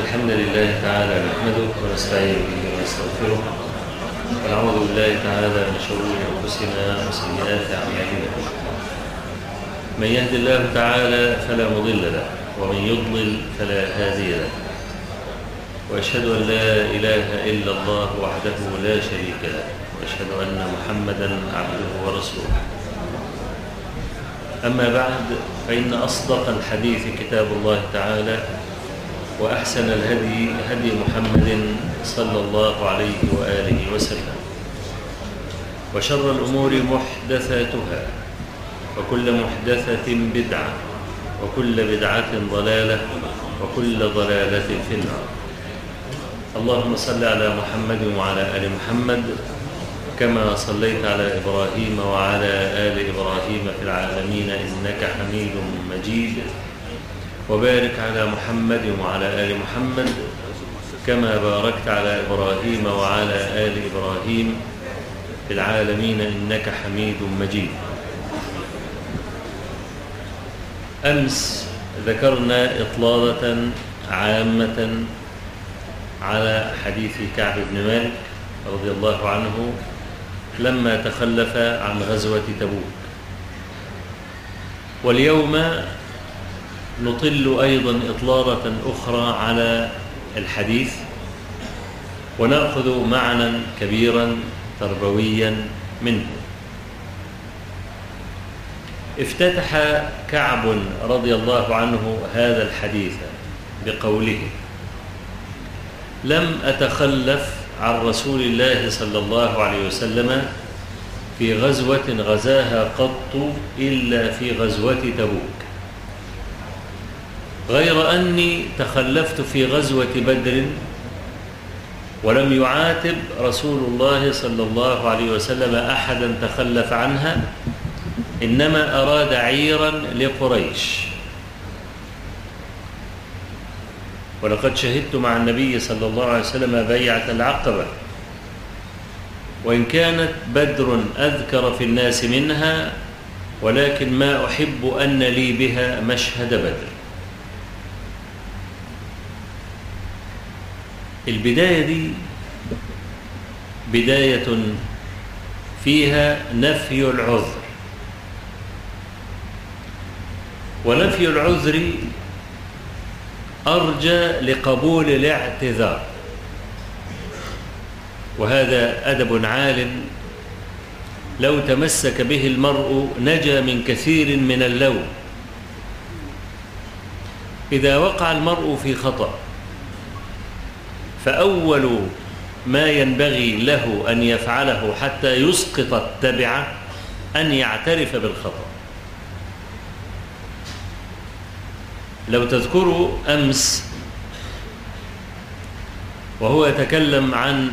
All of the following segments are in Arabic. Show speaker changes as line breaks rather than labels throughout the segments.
الحمد لله تعالى نحمده ونستعين به ونستغفره ونعوذ بالله تعالى من شرور أنفسنا وسيئات أعمالنا. من يهد الله تعالى فلا مضل له ومن يضلل فلا هادي له، وأشهد أن لا إله إلا الله وحده لا شريك له، وأشهد أن محمدًا عبده ورسوله. أما بعد، فإن أصدق الحديث كتاب الله تعالى، وأحسن الهدي هدي محمد صلى الله عليه وآله وسلم، وشر الأمور محدثاتها، وكل محدثة بدعة، وكل بدعة ضلالة، وكل ضلالة في النار. اللهم صل على محمد وعلى آل محمد كما صليت على إبراهيم وعلى آل إبراهيم في العالمين إنك حميد مجيد، وبارك على محمد وعلى آل محمد كما باركت على إبراهيم وعلى آل إبراهيم في العالمين إنك حميد مجيد. أمس ذكرنا إطلالة عامة على حديث كعب بن مالك رضي الله عنه لما تخلف عن غزوة تبوك، واليوم نطل أيضا إطلالة أخرى على الحديث، ونأخذ معنى كبيرا تربويا منه. افتتح كعب رضي الله عنه هذا الحديث بقوله: لم أتخلف عن رسول الله صلى الله عليه وسلم في غزوة غزاها قط إلا في غزوة تبوك، غير أني تخلفت في غزوة بدر ولم يعاتب رسول الله صلى الله عليه وسلم أحدا تخلف عنها، إنما أراد عيرا لقريش. ولقد شهدت مع النبي صلى الله عليه وسلم بيعة العقبة، وإن كانت بدر أذكر في الناس منها، ولكن ما أحب أن لي بها مشهد بدر. البداية دي بداية فيها نفي العذر، ونفي العذر أرجى لقبول الاعتذار، وهذا أدب عال لو تمسك به المرء نجا من كثير من اللوم. إذا وقع المرء في خطأ، فأول ما ينبغي له أن يفعله حتى يسقط التبعة أن يعترف بالخطأ. لو تذكروا أمس وهو يتكلم عن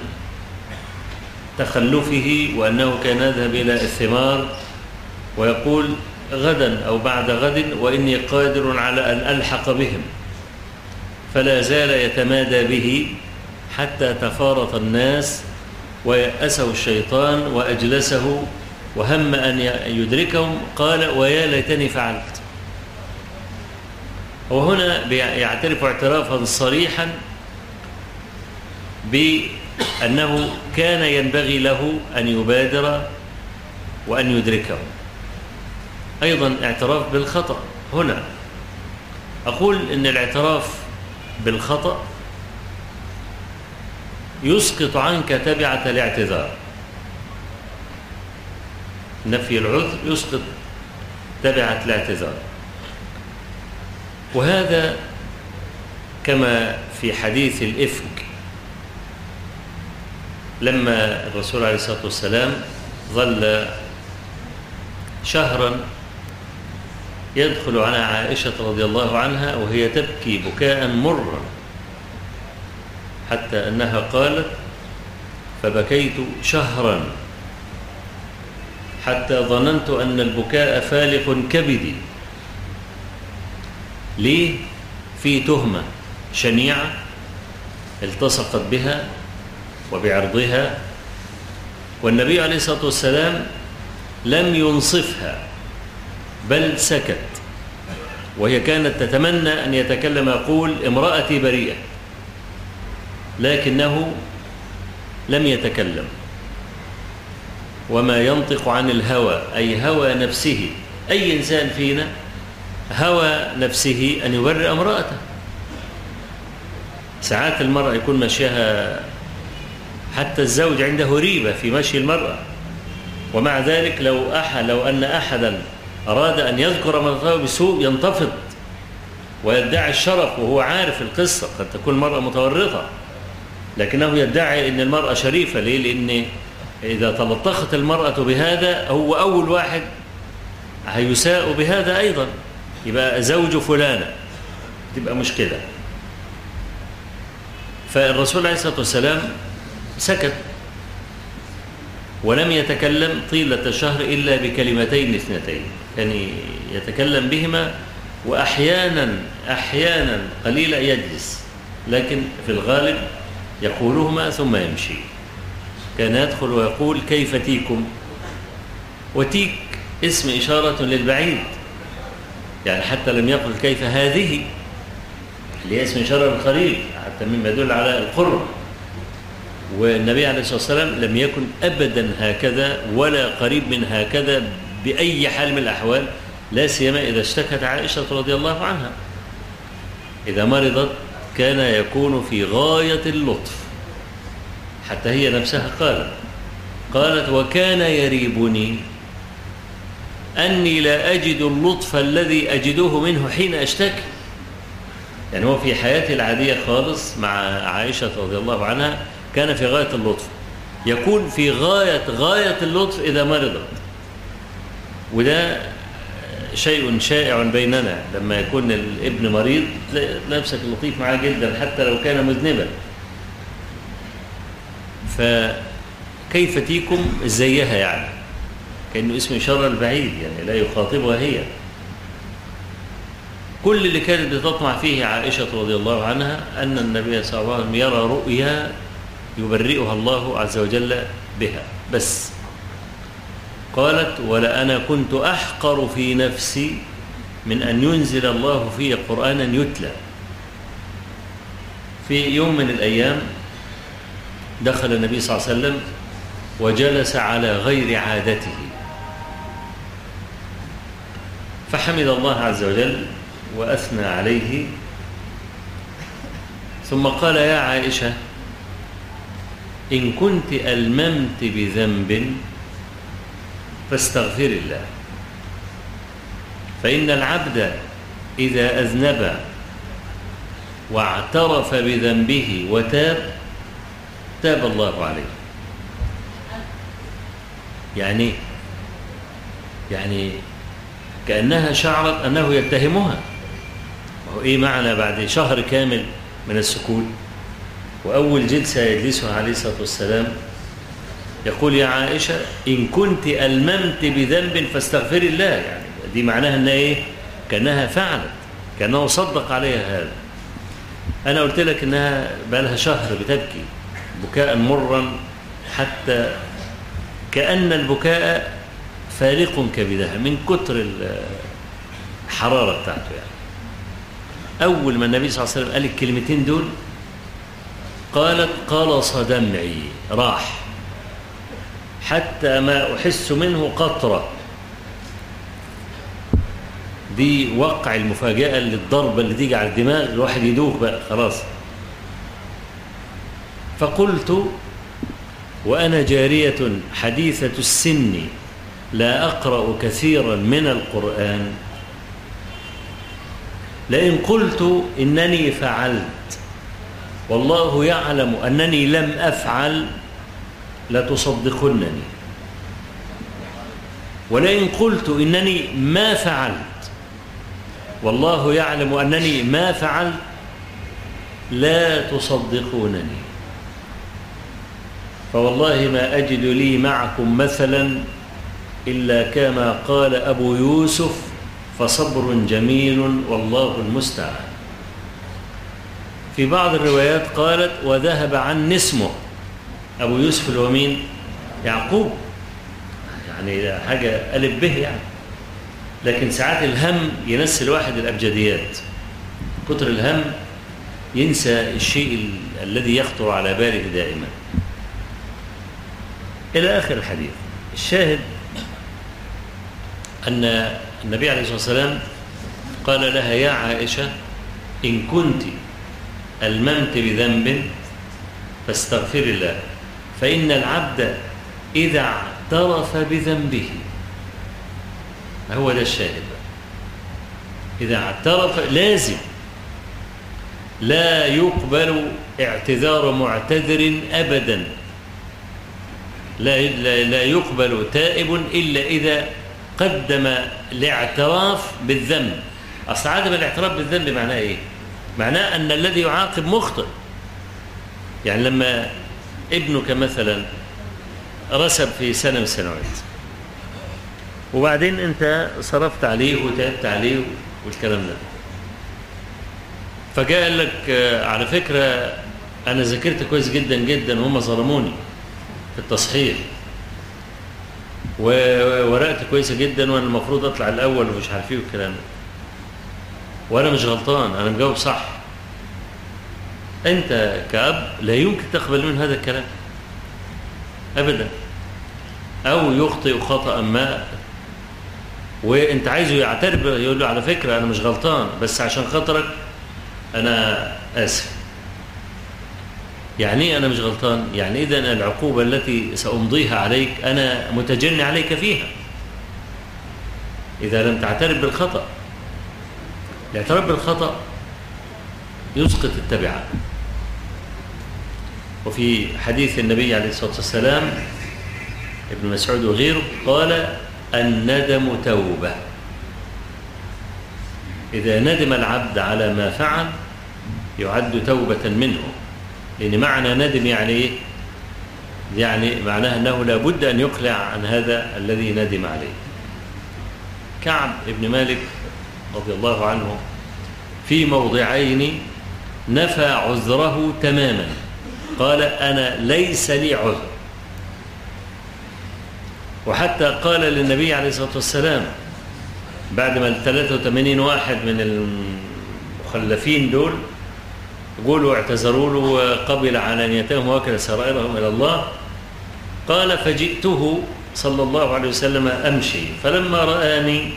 تخلفه وأنه كان يذهب إلى الثمار ويقول غدا أو بعد غد وإني قادر على أن ألحق بهم، فلا زال يتمادى به حتى تفارط الناس ويأسه الشيطان وأجلسه وهم أن يدركهم، قال ويا ليتني فعلت. وهنا يعترف اعترافا صريحا بأنه كان ينبغي له أن يبادر وأن يدركه. أيضا اعتراف بالخطأ. هنا أقول إن الاعتراف بالخطأ يسقط عنك تبعة الاعتذار. نفي العذر يسقط تبعة الاعتذار، وهذا كما في حديث الإفك لما الرسول عليه الصلاة والسلام ظل شهرا يدخل على عائشة رضي الله عنها وهي تبكي بكاء مرا، حتى أنها قالت: فبكيت شهرا حتى ظننت أن البكاء فالق كبدي. ليه؟ في تهمة شنيعة التصقت بها وبعرضها، والنبي عليه الصلاة والسلام لم ينصفها بل سكت، وهي كانت تتمنى أن يتكلم يقول امرأتي بريئة، لكنه لم يتكلم. وما ينطق عن الهوى أي هوى نفسه. أي إنسان فينا هوى نفسه أن يبرئ امرأته. ساعات المرأة يكون مشيها، حتى الزوج عنده ريبة في مشي المرأة، ومع ذلك لو أن أحدا أراد أن يذكر امرأته بسوء ينتفض ويدعي الشرف، وهو عارف القصة. قد تكون المرأة متورطة لكنه يدعي أن المرأة شريفة. ليه؟ لأن إذا تلطخت المرأة بهذا هو أول واحد هيساء بهذا أيضا، يبقى زوج فلانة، تبقى مشكلة. فالرسول عليه الصلاة والسلام سكت ولم يتكلم طيلة الشهر إلا بكلمتين اثنتين، يعني يتكلم بهما، وأحيانا قليلا يجلس، لكن في الغالب يقولهما ثم يمشي. كان يدخل ويقول كيف تيكم، وتيك اسم إشارة للبعيد، يعني حتى لم يقل كيف هذه، اللي اسم إشارة للقريب، حتى مما يدل على القرب. والنبي عليه الصلاة والسلام لم يكن أبدا هكذا ولا قريب من هكذا بأي حال من الأحوال، لا سيما إذا اشتكت عائشة رضي الله عنها. إذا مرضت كان يكون في غاية اللطف، حتى هي نفسها قالت وكان يريبني أني لا أجد اللطف الذي أجده منه حين أشتكي. يعني هو في حياته العادية خالص مع عائشة رضي الله عنها كان في غاية اللطف، يكون في غاية اللطف إذا مرضت. وده شيء شائع بيننا، لما يكون الابن مريض نفسك لطيف معاه جدا حتى لو كان مذنبا. فكيف تيكم زيها، يعني كأنه اسم إشارة البعيد، يعني لا يخاطبها هي. كل اللي كانت بتطمع فيه عائشة رضي الله عنها أن النبي صلى الله عليه وسلم يرى رؤيا يبرئها الله عز وجل بها بس. قالت ولأنا كنت أحقر في نفسي من أن ينزل الله في قرآنا يتلى. في يوم من الأيام دخل النبي صلى الله عليه وسلم وجلس على غير عادته، فحمد الله عز وجل وأثنى عليه، ثم قال يا عائشة إن كنت ألممت بذنب فاستغفر الله، فإن العبد إذا أذنب واعترف بذنبه وتاب تاب الله عليه. يعني كأنها شعرت أنه يتهمها. وهو إيه معنى بعد شهر كامل من السكوت وأول جلسة يجلسها عليه الصلاة والسلام يقول يا عائشة إن كنت ألممت بذنب فاستغفر الله، يعني دي معناها أنها إيه؟ كأنها فعلت، كأنه صدق عليها هذا. أنا قلت لك أنها بقى لها شهر بتبكي بكاء مرا، حتى كأن البكاء فارق كبدها من كتر الحرارة بتاعته. يعني أول ما النبي صلى الله عليه وسلم قال الكلمتين دول قالت قلص دمعي، راح حتى ما أحس منه قطرة. دي وقع المفاجأة للضربة اللي تيجي على الدماغ، الواحد يدوخ بقى خلاص. فقلت وأنا جارية حديثة السن لا أقرأ كثيرا من القرآن لئن قلت إنني فعلت والله يعلم أنني لم أفعل لتصدقنني، ولئن قلت إنني ما فعلت والله يعلم أنني ما فعلت لا تصدقونني. فوالله ما أجد لي معكم مثلا إلا كما قال أبو يوسف فصبر جميل والله المستعان. في بعض الروايات قالت وذهب عني اسمه. أبو يوسف اللي هو مين؟ يعقوب، يعني حاجة ألف به يعني. لكن ساعات الهم ينسي الواحد الأبجديات، كتر الهم ينسى الشيء الذي يخطر على باله دائما إلى آخر الحديث. الشاهد أن النبي عليه الصلاة والسلام قال لها: يا عائشة، إن كنت ألممت بذنب فاستغفري الله، فإن العبد إذا اعترف بذنبه، هو ده الشاهد، إذا اعترف لازم، لا يقبل اعتذار معتذر أبدا، لا يقبل تائب إلا إذا قدم الاعتراف بالذنب. أصل عدم الاعتراف بالذنب معناه إيه؟ معناه أن الذي يعاقب مخطئ. يعني لما ابنك مثلا رسب في سنة من السنوات، وبعدين أنت صرفت عليه وتعبت عليه والكلام ده، فجاء قال لك: على فكرة أنا ذاكرت كويس جدا جدا وهم ظلموني في التصحيح، وورقت كويسة جدا وأنا المفروض أطلع الأول ومش عارف إيه والكلام ده، وأنا مش غلطان، أنا مجاوب صح. أنت كأب لا يمكن تقبل من هذا الكلام أبدا. أو يخطئ خطأ ما وأنت عايزه يعترف، يقول له: على فكرة أنا مش غلطان، بس عشان خاطرك أنا آسف. يعني إيه أنا مش غلطان؟ يعني إذن العقوبة التي سأمضيها عليك أنا متجني عليك فيها إذا لم تعترف بالخطأ. الاعتراف بالخطأ يسقط التبعة. وفي حديث النبي عليه الصلاة والسلام ابن مسعود وغيره قال: الندم توبة. إذا ندم العبد على ما فعل يعد توبة منه، لأن معنى ندم يعني إيه؟ يعني معناه أنه لا بد أن يقلع عن هذا الذي ندم عليه. كعب بن مالك رضي الله عنه في موضعين نفى عذره تماما، قال: أنا ليس لي عذر. وحتى قال للنبي عليه الصلاة والسلام بعد ما 83 واحد من المخلفين دول قولوا اعتذروا له وقبل علانيتهم وكل سرائرهم إلى الله، قال: فجئته صلى الله عليه وسلم أمشي، فلما رآني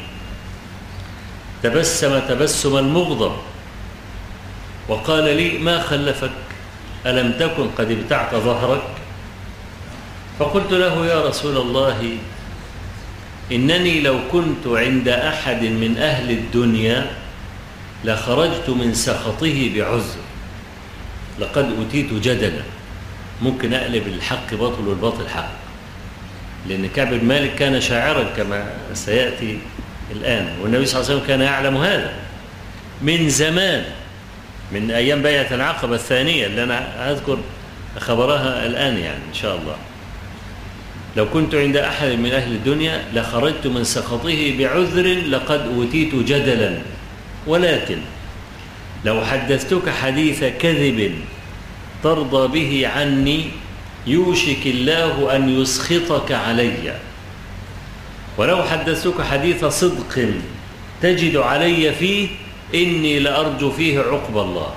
تبسم تبسما مغضب وقال لي: ما خلفك؟ ألم تكن قد ابتعت ظهرك؟ فقلت له: يا رسول الله، إنني لو كنت عند أحد من أهل الدنيا لخرجت من سخطه بعذر، لقد أتيت جدلا، ممكن أقلب الحق باطل والباطل حق، لأن كعب بن مالك كان شاعرا كما سيأتي الآن، والنبي صلى الله عليه وسلم كان يعلم هذا من زمان، من أيام بيعة العقبة الثانية اللي أنا أذكر خبرها الآن يعني إن شاء الله. لو كنت عند أحد من أهل الدنيا لخرجت من سخطه بعذر لقد أوتيت جدلا، ولكن لو حدثتك حديث كذب ترضى به عني يوشك الله أن يسخطك علي، ولو حدثتك حديث صدق تجد علي فيه إني لأرجو فيه عقب الله،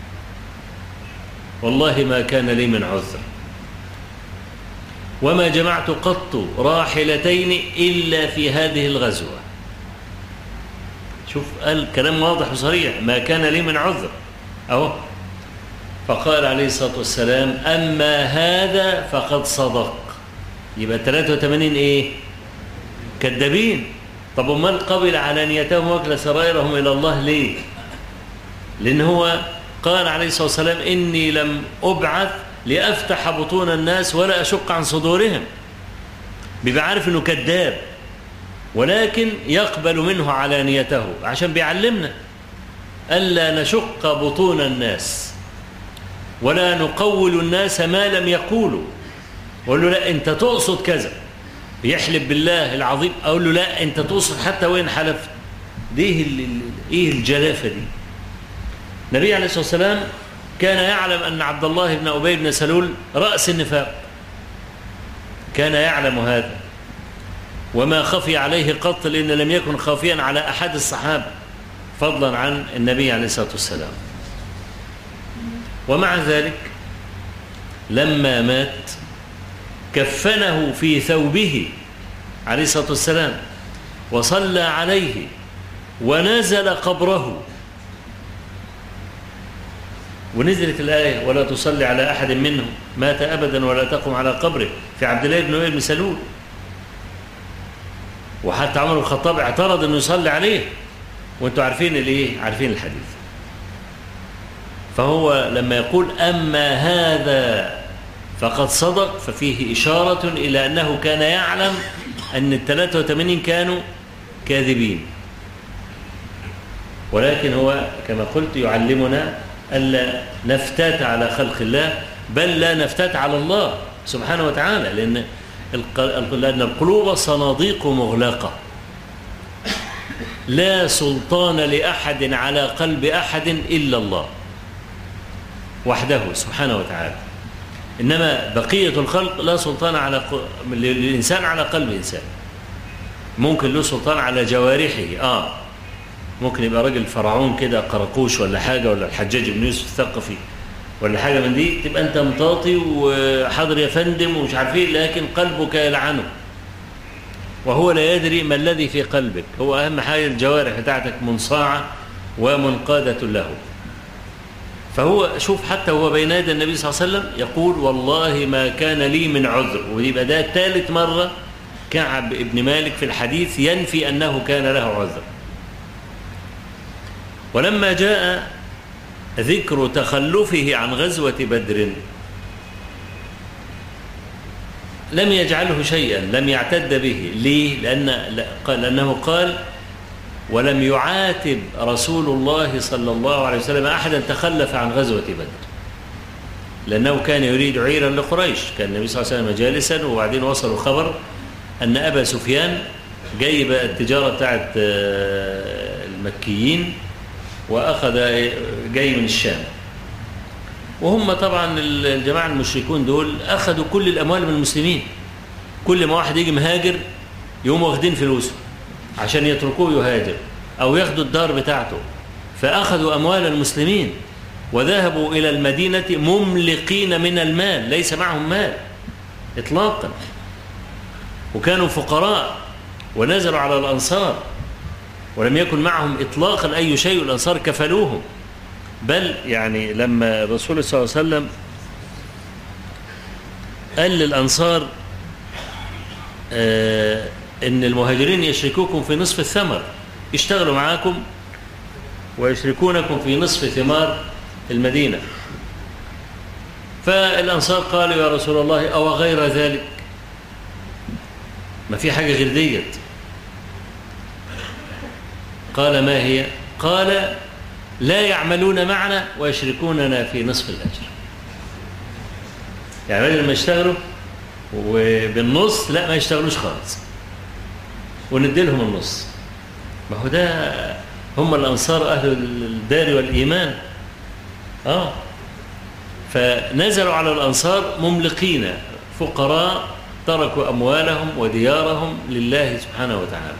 والله ما كان لي من عذر، وما جمعت قط راحلتين إلا في هذه الغزوة. شوف قال كلام واضح وصريح: ما كان لي من عذر أهو. فقال عليه الصلاة والسلام: أما هذا فقد صدق. يبقى 83 إيه؟ كذابين. طب امال قبل علانيتهم وكل سرائرهم إلى الله ليه؟ لأن هو قال عليه الصلاة والسلام: إني لم أبعث لأفتح بطون الناس ولا أشق عن صدورهم. بيبقى عارف إنه كذاب، ولكن يقبل منه علانيته عشان بيعلمنا ألا نشق بطون الناس ولا نقول الناس ما لم يقولوا. وقال له: لا أنت تقصد كذا، يحلف بالله العظيم، أقول له: لا أنت تقصد حتى وين حلفت. دي إيه الجلافة دي؟ النبي عليه الصلاة والسلام كان يعلم أن عبد الله بن أبي بن سلول رأس النفاق، كان يعلم هذا وما خفي عليه قط، لأن لم يكن خافيا على أحد الصحابة فضلا عن النبي عليه الصلاة والسلام. ومع ذلك لما مات كفنه في ثوبه عليه الصلاة والسلام وصلى عليه ونزل قبره، ونزلت الآية ولا تصلي على أحد منهم مات أبدا ولا تقم على قبره في عبد الله بن أبي بن سلول. وحتى عمر بن الخطاب اعترض أنه يصلي عليه، وانتم عارفين الايه، عارفين الحديث. فهو لما يقول أما هذا فقد صدق، ففيه إشارة إلى أنه كان يعلم أن 83 كانوا كاذبين، ولكن هو كما قلت يعلمنا ألا نفتات على خلق الله، بل لا نفتات على الله سبحانه وتعالى، لأن القلوب صناديق مغلقة، لا سلطان لأحد على قلب أحد إلا الله وحده سبحانه وتعالى. إنما بقية الخلق لا سلطان للإنسان على قلب إنسان. ممكن له سلطان على جوارحه، ممكن يبقى راجل فرعون كده قرقوش ولا حاجة، ولا الحجاج بن يوسف الثقفي ولا حاجة من دي، تبقى أنت مطاطي وحاضر يا فندم ومش عارفين، لكن قلبك يلعنه وهو لا يدري ما الذي في قلبك. هو أهم حاجة الجوارح بتاعتك منصاعة ومنقادة له. فهو شوف حتى هو بين يدي النبي صلى الله عليه وسلم يقول والله ما كان لي من عذر، ويبقى ده ثالث مرة كعب بن مالك في الحديث ينفي أنه كان له عذر. ولما جاء ذكر تخلفه عن غزوة بدر لم يجعله شيئا، لم يعتد به. ليه؟ لأنه قال ولم يعاتب رسول الله صلى الله عليه وسلم أحدا تخلف عن غزوة بدر، لأنه كان يريد عيرا لقريش. كان النبي صلى الله عليه وسلم جالسا، وبعدين وصلوا خبر أن أبا سفيان جايب التجارة بتاعت المكيين وأخذ جاي من الشام، وهم طبعا الجماعة المشركون دول أخذوا كل الأموال من المسلمين. كل ما واحد يجي مهاجر يقوموا واخدين فلوسه عشان يتركوه يهاجر، أو ياخدوا الدار بتاعته. فأخذوا أموال المسلمين وذهبوا إلى المدينة مملقين من المال، ليس معهم مال إطلاقا، وكانوا فقراء ونزلوا على الأنصار ولم يكن معهم إطلاقا أي شيء، والأنصار كفلوهم. بل يعني لما الرسول صلى الله عليه وسلم قال للأنصار إن المهاجرين يشركوكم في نصف الثمر، يشتغلوا معاكم ويشركونكم في نصف ثمار المدينة. فالأنصار قالوا يا رسول الله أو غير ذلك، ما في حاجة غير ديت. قال ما هي؟ قال لا يعملون معنا ويشركوننا في نصف الأجر. يعني بدل ما يشتغلوا وبالنص، لا ما يشتغلوش خالص وندي لهم النص. ما هو ده هم الأنصار أهل الدار والإيمان. فنزلوا على الأنصار مملقين فقراء تركوا أموالهم وديارهم لله سبحانه وتعالى.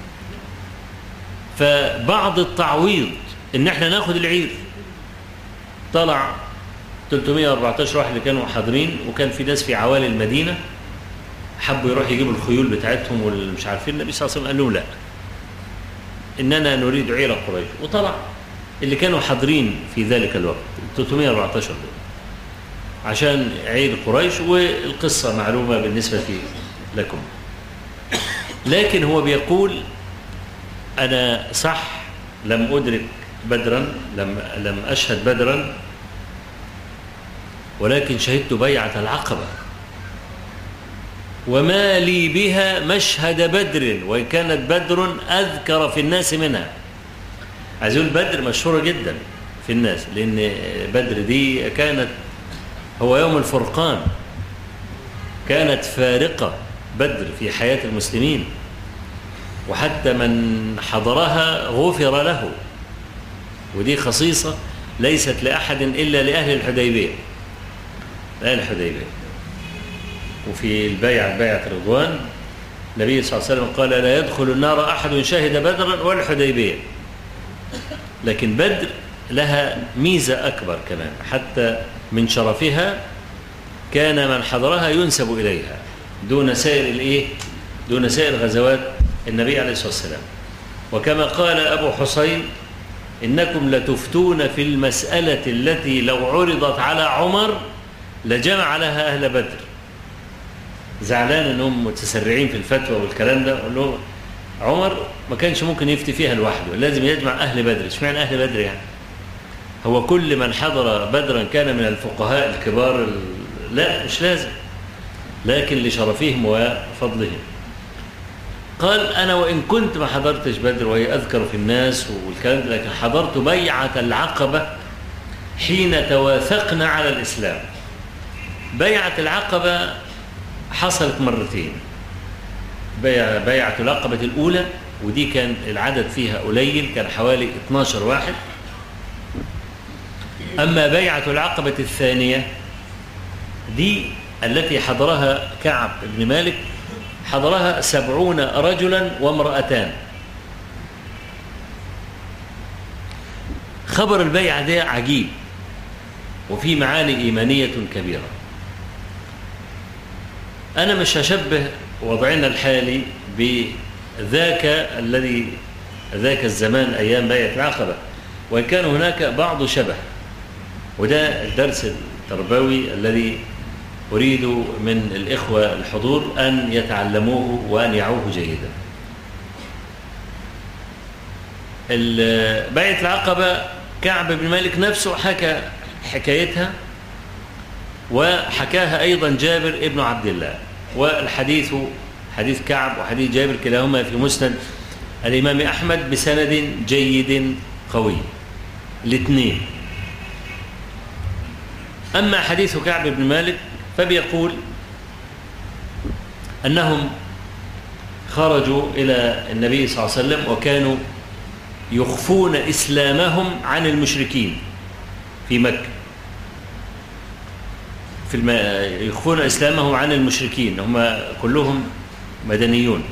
فبعض التعويض إن احنا ناخد العير، طلع 314 واحد اللي كانوا حاضرين، وكان في ناس في عوالي المدينة حبوا يروحوا يجيبوا الخيول بتاعتهم واللي مش عارفين. النبي صلى الله عليه وسلم قال لهم لا، إننا نريد عير قريش. وطلع اللي كانوا حاضرين في ذلك الوقت 314 دول عشان عير قريش، والقصة معلومة بالنسبة لكم. لكن هو بيقول أنا صح لم أدرك بدرا، لم أشهد بدرا، ولكن شهدت بيعة العقبة وما لي بها مشهد بدر، وإن كانت بدر أذكر في الناس منها. عايز يقول بدر مشهورة جدا في الناس، لأن بدر دي كانت هو يوم الفرقان، كانت فارقة بدر في حياة المسلمين، وحتى من حضرها غفر له. ودي خصيصة ليست لأحد إلا لأهل الحديبية، أهل الحديبية. وفي بيعة رضوان النبي صلى الله عليه وسلم قال لا يدخل النار أحد شهد بدرا ولا الحديبية. لكن بدر لها ميزة أكبر كمان، حتى من شرفها كان من حضرها ينسب إليها دون سائر غزوات النبي عليه الصلاة والسلام. وكما قال أبو حسين: إنكم لتفتون في المسألة التي لو عرضت على عمر لجمع لها أهل بدر. زعلان أنهم متسرعين في الفتوى والكلام ده، قال له عمر ما كانش ممكن يفتي فيها لوحده، لازم يجمع أهل بدر. اشمعنى أهل بدر يعني؟ هو كل من حضر بدرا كان من الفقهاء الكبار؟ لا، مش لازم، لكن لشرفهم وفضلهم. قال: أنا وإن كنت ما حضرتش بدر وهي أذكر في الناس والكلام ده، لكن حضرت بيعة العقبة حين توافقنا على الإسلام. بيعة العقبة حصلت مرتين. بيعة العقبة الأولى، ودي كان العدد فيها قليل، كان حوالي 12 واحد. أما بيعة العقبة الثانية دي التي حضرها كعب بن مالك، حضرها 70 رجلا وامرأتان. خبر البيعة ده عجيب وفي معاني إيمانية كبيرة. أنا مش هشبه وضعنا الحالي بذاك ذاك الزمان أيام بيعة العقبة، وإن كان هناك بعض شبه، وده الدرس التربوي الذي أريد من الإخوة الحضور أن يتعلموه وأن يعوه جيدا. بيعة العقبة كعب بن مالك نفسه حكى حكايتها، وحكاها أيضا جابر ابن عبد الله، والحديث حديث كعب وحديث جابر كلاهما في مسند الإمام أحمد بسند جيد قوي الاثنين. أما حديث كعب بن مالك فبيقول أنهم خرجوا إلى النبي صلى الله عليه وسلم وكانوا يخفون إسلامهم عن المشركين في مكة. يخفون إسلامهم عن المشركين، هم كلهم مدنيون.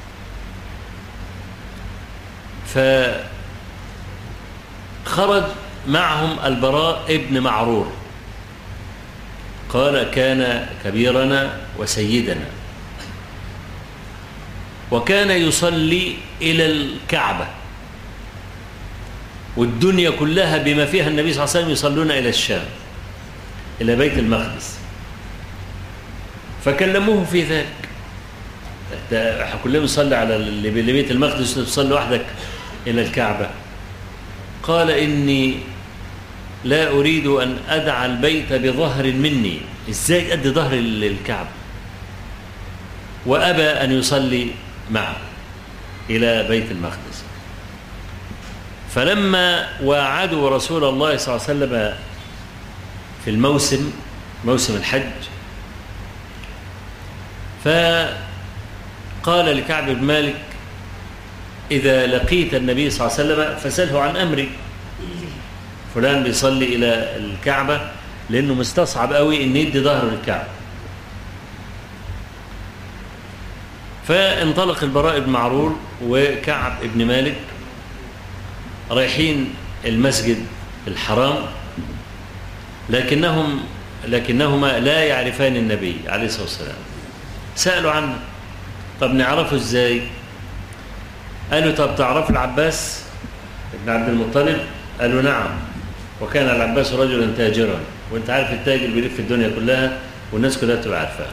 فخرج معهم البراء ابن معرور، قال: كان كبيرنا وسيدنا، وكان يصلي إلى الكعبة، والدنيا كلها بما فيها النبي صلى الله عليه وسلم يصلون إلى الشام، إلى بيت المقدس. فكلموه في ذلك: كلهم يصلي على اللي بيت المقدس، تصلي وحدك إلى الكعبة. قال: إني لا أريد أن أدع البيت بظهر مني. إزاي أدي ظهر الكعبة؟ وأبى أن يصلي معه إلى بيت المقدس. فلما واعدوا رسول الله صلى الله عليه وسلم في موسم الحج، فقال لكعب بن مالك: إذا لقيت النبي صلى الله عليه وسلم فسأله عن أمري. فلان بيصلي إلى الكعبة لأنه مستصعب قوي أن يدي ظهره للكعبة. فانطلق البراء بن معرور وكعب بن مالك رايحين المسجد الحرام، لكنهما لا يعرفان النبي عليه الصلاة والسلام. سألوا عنه: طب نعرفه ازاي؟ قالوا: طب تعرف العباس ابن عبد المطلب؟ قالوا: نعم. وكان العباس رجلا تاجرا، وانت عارف التاجر بيلف الدنيا كلها والناس كلها تبقى عارفاه.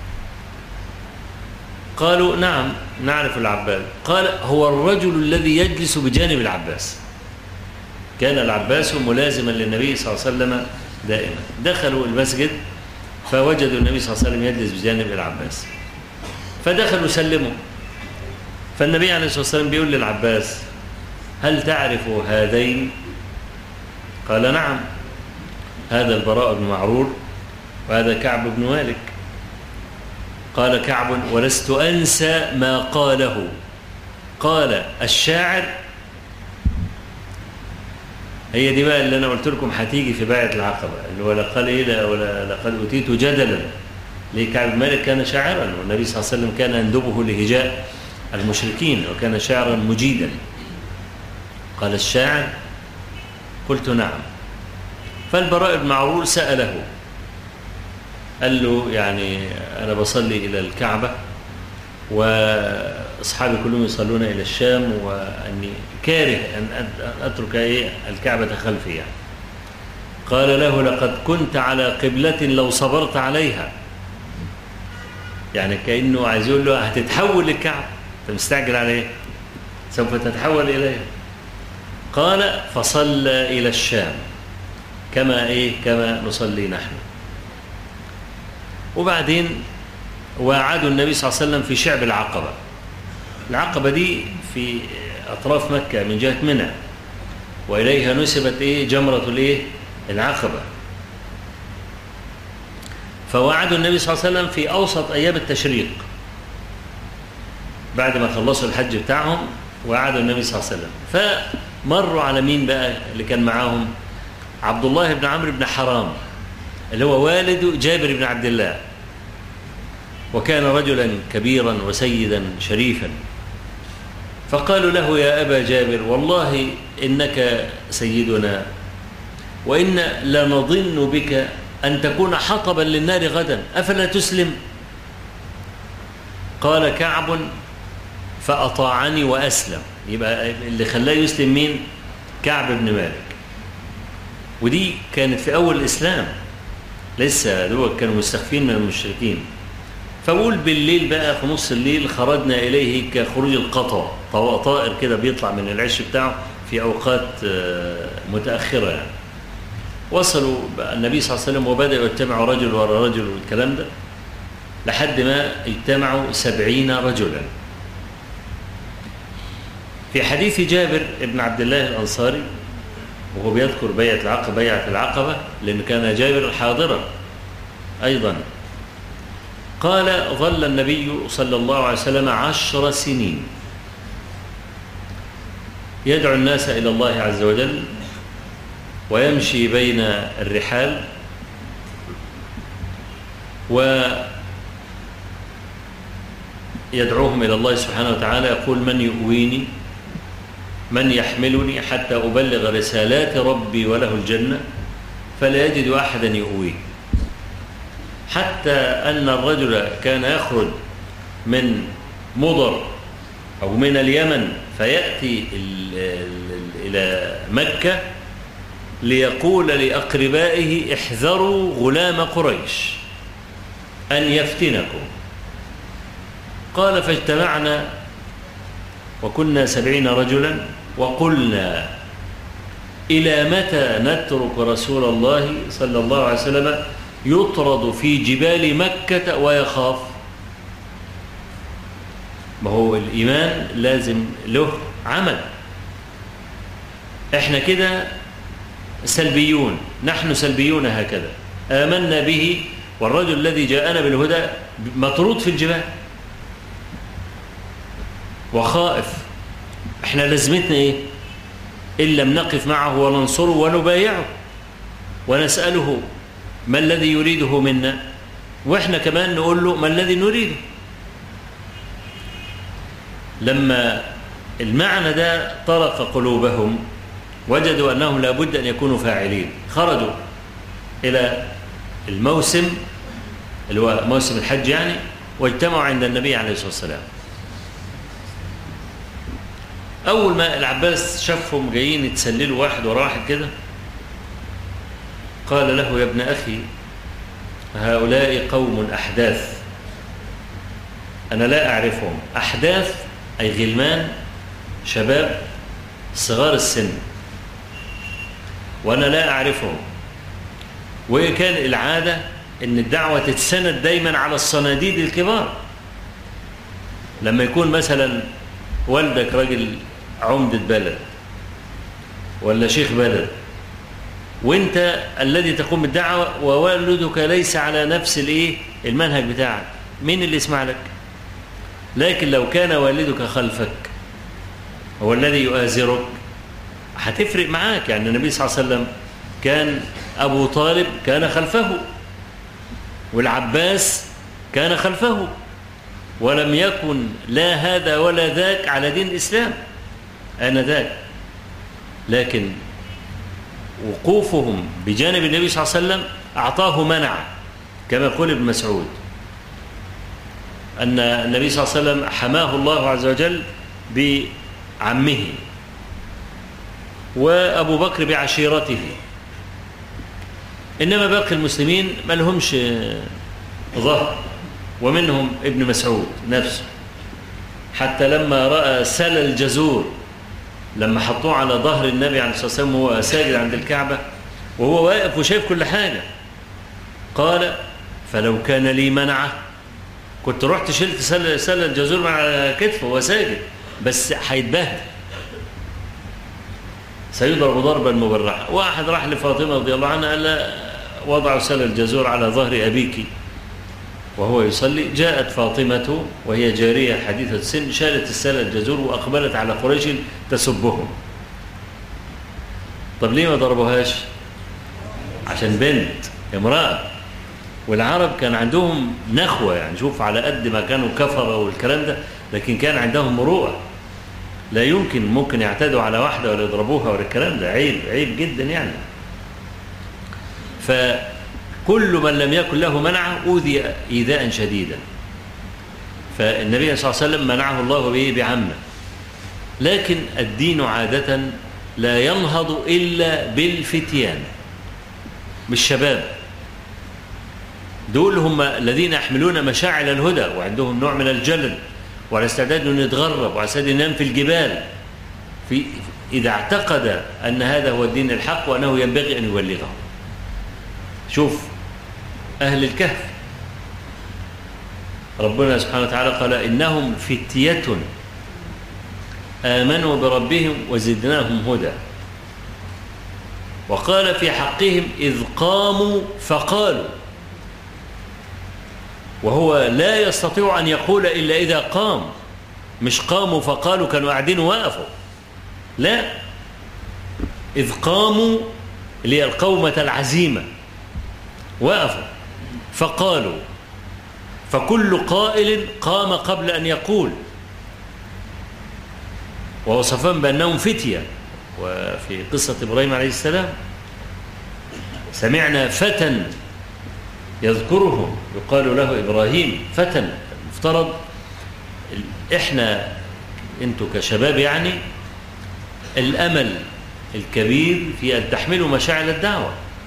قالوا: نعم نعرف العباس. قال: هو الرجل الذي يجلس بجانب العباس. كان العباس ملازما للنبي صلى الله عليه وسلم دائما. دخلوا المسجد فوجدوا النبي صلى الله عليه وسلم يجلس بجانب العباس، فدخلوا سلموا. فالنبي عليه الصلاة والسلام بيقول للعباس: هل تعرف هذين؟ قال: نعم، هذا البراء بن معرور وهذا كعب بن مالك. قال كعب: ولست أنسى ما قاله. قال: الشاعر. هي دي بقى اللي أنا قلت لكم هتيجي في بيعة العقبة، اللي هو قال إيه: ولقد أوتيت جدلا. ليه؟ كعب بن مالك كان شاعرا، والنبي صلى الله عليه وسلم كان يندبه لهجاء المشركين، وكان شاعرا مجيدا. قال: الشاعر. قلت نعم. فالبراء بن معرور سأله، قال له يعني أنا بصلي إلى الكعبة وأصحابي كلهم يصلون إلى الشام، وأني كاره أن أترك الكعبة خلفي يعني. قال له لقد كنت على قبلة لو صبرت عليها، يعني كأنه عايز يقول له هتتحول للكعبة، أنت مستعجل عليه، سوف تتحول إليها. قال فصلى إلى الشام كما نصلي نحن. وبعدين وعدوا النبي صلى الله عليه وسلم في شعب العقبة. العقبة دي في أطراف مكة من جهة منى، وإليها نسبت جمرة العقبة. فوعدوا النبي صلى الله عليه وسلم في أوسط أيام التشريق بعد ما خلصوا الحج بتاعهم، وعدوا النبي صلى الله عليه وسلم. فمروا على مين بقى اللي كان معاهم؟ عبد الله بن عمرو بن حرام اللي هو والد جابر بن عبد الله، وكان رجلا كبيرا وسيدا شريفا. فقالوا له يا أبا جابر والله إنك سيدنا، وإن لنظن بك أن تكون حطبا للنار غدا، أفلا تسلم؟ قال كعب فأطاعني وأسلم. يبقى اللي خلاه يسلم مين؟ كعب بن مالك. ودي كانت في أول الإسلام، لسه دول كانوا مستخفين من المشركين. فقول بالليل بقى في نص الليل خرجنا إليه كخروج القطع، طائر كده بيطلع من العش بتاعه في أوقات متأخرة يعني. وصلوا النبي صلى الله عليه وسلم وبدأوا يجتمعوا رجل وراء رجل والكلام ده، لحد ما اجتمعوا 70 رجلا. في حديث جابر بن عبد الله الأنصاري وهو بيذكر بيعة العقبة، لأن كان جابر حاضرا أيضا، قال ظل النبي صلى الله عليه وسلم 10 سنين يدعو الناس إلى الله عز وجل، ويمشي بين الرحال، ويدعوهم إلى الله سبحانه وتعالى، يقول من يؤويني، من يحملني حتى أبلغ رسالات ربي وله الجنة، فلا يجد أحدا يؤويه. حتى أن الرجل كان يخرج من مضر أو من اليمن فيأتي إلى مكة ليقول لأقربائه احذروا غلام قريش أن يفتنكم. قال فاجتمعنا وكنا 70 رجلا وقلنا إلى متى نترك رسول الله صلى الله عليه وسلم يطرد في جبال مكة ويخاف؟ ما هو الإيمان لازم له عمل. احنا كده سلبيون، نحن سلبيون هكذا، آمنا به والرجل الذي جاءنا بالهدى مطرود في الجبال وخائف. احنا لازمتنا ايه؟ إن لم نقف معه وننصره ونبايعه ونسأله ما الذي يريده منا، واحنا كمان نقول له ما الذي نريده. لما المعنى ده طرق قلوبهم وجدوا أنهم لابد أن يكونوا فاعلين، خرجوا إلى الموسم اللي هو موسم الحج يعني، واجتمعوا عند النبي عليه الصلاة والسلام. أول ما العباس شافهم جايين يتسللوا واحد ورا واحد كده، قال له يا ابن أخي هؤلاء قوم أحداث، أنا لا أعرفهم. أحداث أي غلمان شباب صغار السن، وأنا لا أعرفهم. وكان العادة أن الدعوة تتسند دايما على الصناديد الكبار. لما يكون مثلا والدك راجل عمدة بلد ولا شيخ بلد، وانت الذي تقوم بالدعوة ووالدك ليس على نفس المنهج بتاعك، مين اللي يسمع لك؟ لكن لو كان والدك خلفك هو الذي يؤازرك هتفرق معاك. يعني النبي صلى الله عليه وسلم كان أبو طالب كان خلفه، والعباس كان خلفه، ولم يكن لا هذا ولا ذاك على دين الإسلام آنذاك. لكن وقوفهم بجانب النبي صلى الله عليه وسلم أعطاه منع، كما يقول ابن مسعود أن النبي صلى الله عليه وسلم حماه الله عز وجل بعمه، وأبو بكر بعشيرته، إنما باقي المسلمين ما لهمش ظهر، ومنهم ابن مسعود نفسه، حتى لما رأى سل الجزور لما حطوه على ظهر النبي عليه الصلاة والسلام وهو ساجد عند الكعبة وهو واقف وشايف كل حاجة، قال فلو كان لي منعه كنت رحت شلت سل الجزور مع كتفه وهو ساجد، بس هيتبهدل، سيضرب ضربا مبرحا. واحد راح لفاطمة رضي الله عنها قال لها وضعوا سل الجزور على ظهر أبيك وهو يصلي، جاءت فاطمة وهي جارية حديثة السن شالت السل الجزور وأقبلت على قريش تسبهم. طب ليه ما ضربوهاش؟ عشان بنت امرأة، والعرب كان عندهم نخوة، يعني شوف على قد ما كانوا كفرة والكلام ده، لكن كان عندهم مروءة، لا يمكن ممكن يعتدوا على واحدة ولا يضربوها ولا الكلام ده، عيب جدا يعني. فكل من لم يكن له منعه أوذي إيذاء شديدا، فالنبي صلى الله عليه وسلم منعه الله به بعمه. لكن الدين عادة لا ينهض إلا بالفتيان، بالشباب، دول هم الذين يحملون مشاعل الهدى وعندهم نوع من الجلد وعلى استعداد أن يتغرب وعلى استعداد أن ينام في الجبال إذا اعتقد أن هذا هو الدين الحق وأنه ينبغي أن يبلغه. شوف أهل الكهف، ربنا سبحانه وتعالى قال إنهم فتية آمنوا بربهم وزدناهم هدى، وقال في حقهم إذ قاموا فقالوا، وهو لا يستطيع أن يقول إلا إذا قام، مش قاموا فقالوا كانوا قاعدين ووقفوا، لا، إذ قاموا اللي هي القومة العزيمة وقفوا فقالوا، فكل قائل قام قبل أن يقول، ووصفهم بأنهم فتية. وفي قصة إبراهيم عليه السلام سمعنا فتى يذكرهم يقال له إبراهيم، فتى. مفترض إحنا أنتوا كشباب يعني الأمل الكبير في أن تحملوا مشاعل الدعوة،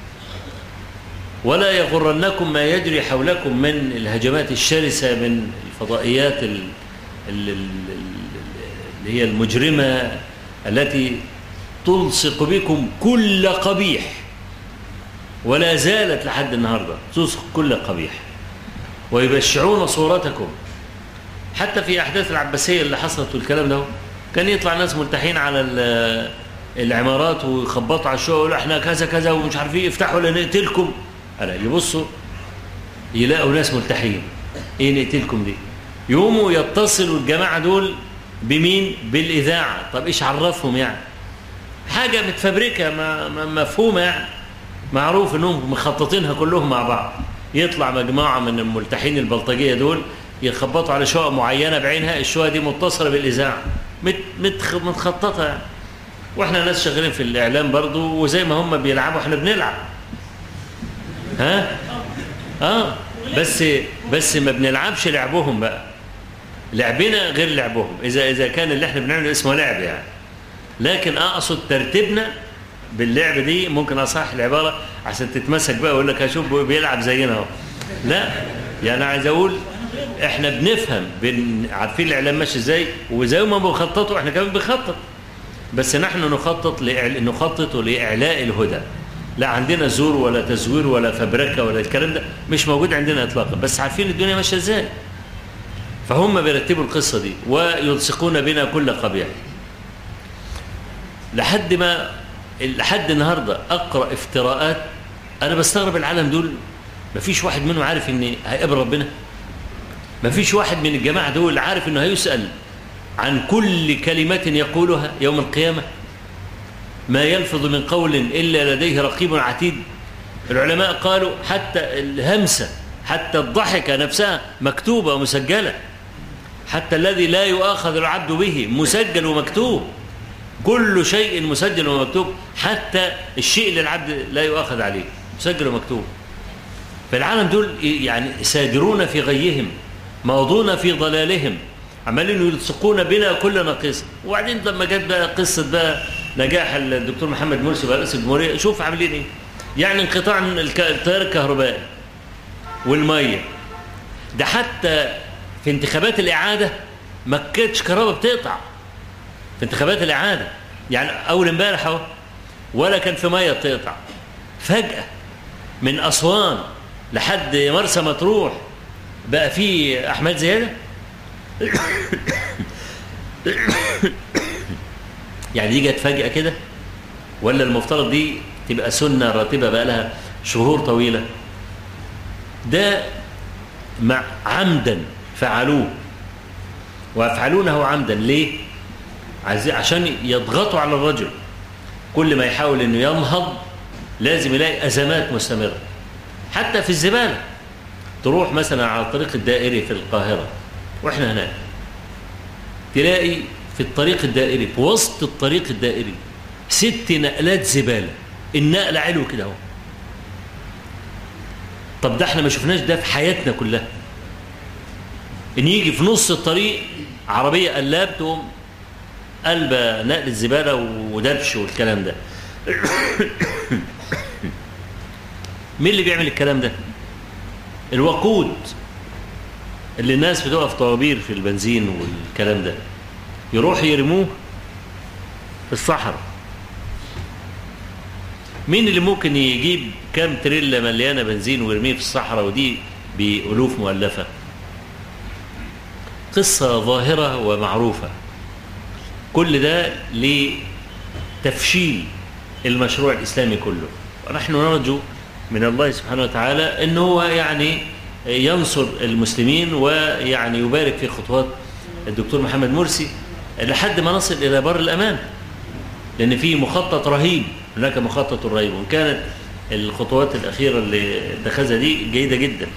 ولا يغرنكم ما يجري حولكم من الهجمات الشرسة من الفضائيات اللي هي المجرمة التي تلصق بكم كل قبيح، ولا زالت لحد النهاردة تلصق كل قبيح، ويبشعون صورتكم. حتى في أحداث العباسية اللي حصلت والكلام ده كان يطلع ناس ملتحين على العمارات ويخبطوا على الشقق ويقولوا احنا كذا كذا ومش عارفين يفتحوا لنقتلكم. ألا يبصوا يلاقوا ناس ملتحين، ايه نقتلكم دي؟ يقوموا يتصلوا الجماعة دول بمين؟ بالإذاعة. طب ايش عرفهم يعني؟ حاجة متفبركة مفهومة يعني، معروف انهم مخططينها كلهم مع بعض. يطلع مجموعة من الملتحين البلطجية دول يخبطوا على شقق معينة بعينها، الشقق دي متصلة بالإذاعة متخططة يعني. واحنا ناس شغالين في الإعلام برضو، وزي ما هم بيلعبوا احنا بنلعب، ها بس ما بنلعبش لعبهم بقى، لعبنا غير لعبهم، إذا كان اللي احنا بنعمله اسمه لعب يعني. لكن أقصد ترتيبنا باللعب دي، ممكن أصح العبارة عشان تتمسك بقى ويقول لك هشوف بيلعب زينا اهو. لا يعني عايز أقول احنا بنفهم، عارفين الإعلام ماشي ازاي، وزي ما بنخططوا احنا كمان بنخطط، بس نحن نخطط لإعلاء الهدى. لا عندنا زور ولا تزوير ولا فبركة ولا الكلام ده مش موجود عندنا إطلاقا، بس عارفين الدنيا ماشية ازاي. فهم بيرتبوا القصة دي ويلصقون بنا كل قبيح، لحد النهاردة أقرأ افتراءات. أنا بستغرب العالم دول مفيش واحد منهم عارف إن هيقابل ربنا، مفيش واحد من الجماعة دول عارف إنه هيسأل عن كل كلمة يقولها يوم القيامة، ما يلفظ من قول إلا لديه رقيب عتيد. العلماء قالوا حتى الهمسة، حتى الضحكة نفسها مكتوبة ومسجلة، حتى الذي لا يؤاخذ العبد به مسجل ومكتوب. كل شيء مسجل ومكتوب، حتى الشيء اللي العبد لا يؤاخذ عليه مسجل ومكتوب. فالعالم دول يعني سادرون في غيهم، ماضون في ضلالهم، عمالين يلصقون بنا كل ناقص. وبعدين لما جت بقى قصه بقى نجاح الدكتور محمد مرسي بقى رئيس الجمهوريه، شوف عاملين ايه. يعني انقطاع التيار الكهربائي والميه ده، حتى في انتخابات الاعاده ما كانتش كهرباء بتقطع في انتخابات الاعاده، يعني اول امبارح اهو ولا كان في ميه بتقطع. فجاه من اسوان لحد مرسى مطروح بقى في احمال زياده. يعني دي جت فجأة كده، ولا المفترض دي تبقى سنة راتبة بقى لها شهور طويلة؟ ده مع عمدا فعلوه، ويفعلونه عمدا. ليه؟ عشان يضغطوا على الرجل. كل ما يحاول انه ينهض لازم يلاقي ازمات مستمرة. حتى في الزبالة، تروح مثلا على الطريق الدائري في القاهرة واحنا هناك، تلاقي في الطريق الدائري، في وسط الطريق الدائري 6 نقلات زبالة. النقلة علو كده اهو. طب ده احنا ما شفناش ده في حياتنا كلها، ان يجي في نص الطريق عربية قلاب تقوم قلبة نقل الزبالة ودبش والكلام ده. مين اللي بيعمل الكلام ده؟ الوقود اللي الناس بتقف طوابير في البنزين والكلام ده، يروح يرموه في الصحراء. مين اللي ممكن يجيب كام تريلا مليانه بنزين ويرميه في الصحراء، ودي بألوف مؤلفه؟ قصه ظاهره ومعروفه. كل ده لتفشيل المشروع الاسلامي كله. ونحن نرجو من الله سبحانه وتعالى انه هو يعني ينصر المسلمين، ويعني يبارك في خطوات الدكتور محمد مرسي لحد ما نصل إلى بر الأمان. لأن في مخطط رهيب، هناك مخطط رهيب، وإن كانت الخطوات الأخيرة اللي اتخذها دي جيدة جدا.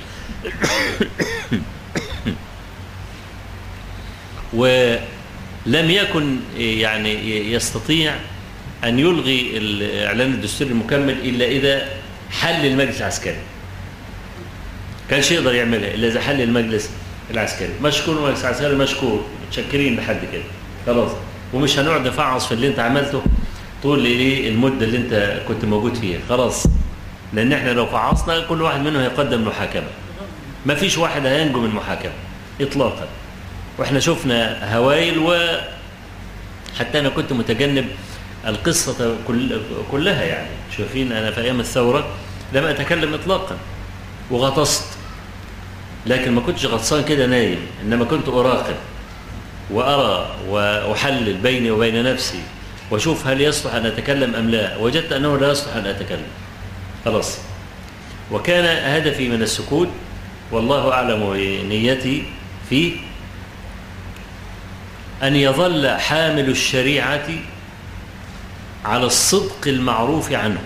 ولم يكن يعني يستطيع أن يلغي الإعلان الدستوري المكمل إلا إذا حل المجلس العسكري. كانش يقدر يعملها إلا إذا حل المجلس العسكري. مشكور المجلس العسكري، مشكور، متشكرين لحد كده خلاص. ومش هنقعد نفعص في اللي انت عملته طول المدة اللي انت كنت موجود فيها خلاص. لأن احنا لو فعصنا كل واحد منهم هيقدم محاكمة، ما فيش واحد هينجو من محاكمة إطلاقا. واحنا شفنا هوايل، وحتى أنا كنت متجنب القصة كلها. يعني شوفين أنا في أيام الثورة لم أتكلم إطلاقا وغطست، لكن ما كنتش غطسان كده نايم، إنما كنت أراقب وأرى وأحلل بيني وبين نفسي وأشوف هل يصلح أن أتكلم أم لا. وجدت أنه لا يصلح أن أتكلم خلاص. وكان هدفي من السكوت والله أعلم نيتي فيه أن يظل حامل الشريعة على الصدق المعروف عنه.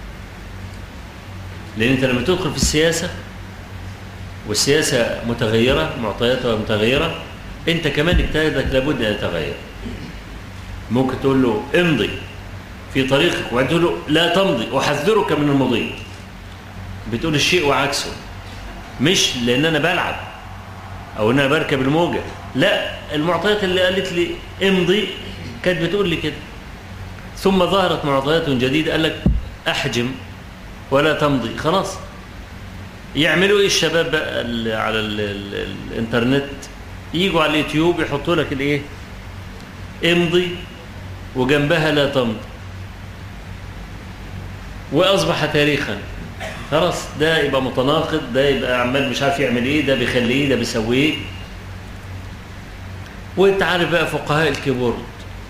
لأن أنت لما تدخل في السياسة، والسياسة متغيرة، معطياتها متغيرة، أنت كمان اجتهادك لابد أن يتغير. ممكن تقول له امضي في طريقك، وبعدين تقول له لا تمضي أحذرك من المضي. بتقول الشيء وعكسه، مش لأن أنا بلعب أو أنا بركب الموجة، لا، المعطيات اللي قالت لي امضي كانت بتقول لي كده. ثم ظهرت معطيات جديدة قال لك أحجم ولا تمضي. خلاص، يعملوا إيه الشباب بقى على الإنترنت؟ يجوا على اليوتيوب يحطوا لك الإيه؟ امضي وجنبها لا تمضي، وأصبح تاريخا. خلاص، ده يبقى متناقض، ده يبقى عمال مش عارف يعمل إيه، ده بيخليه، ده بيسويه. وانت عارف بقى فقهاء الكيبورد،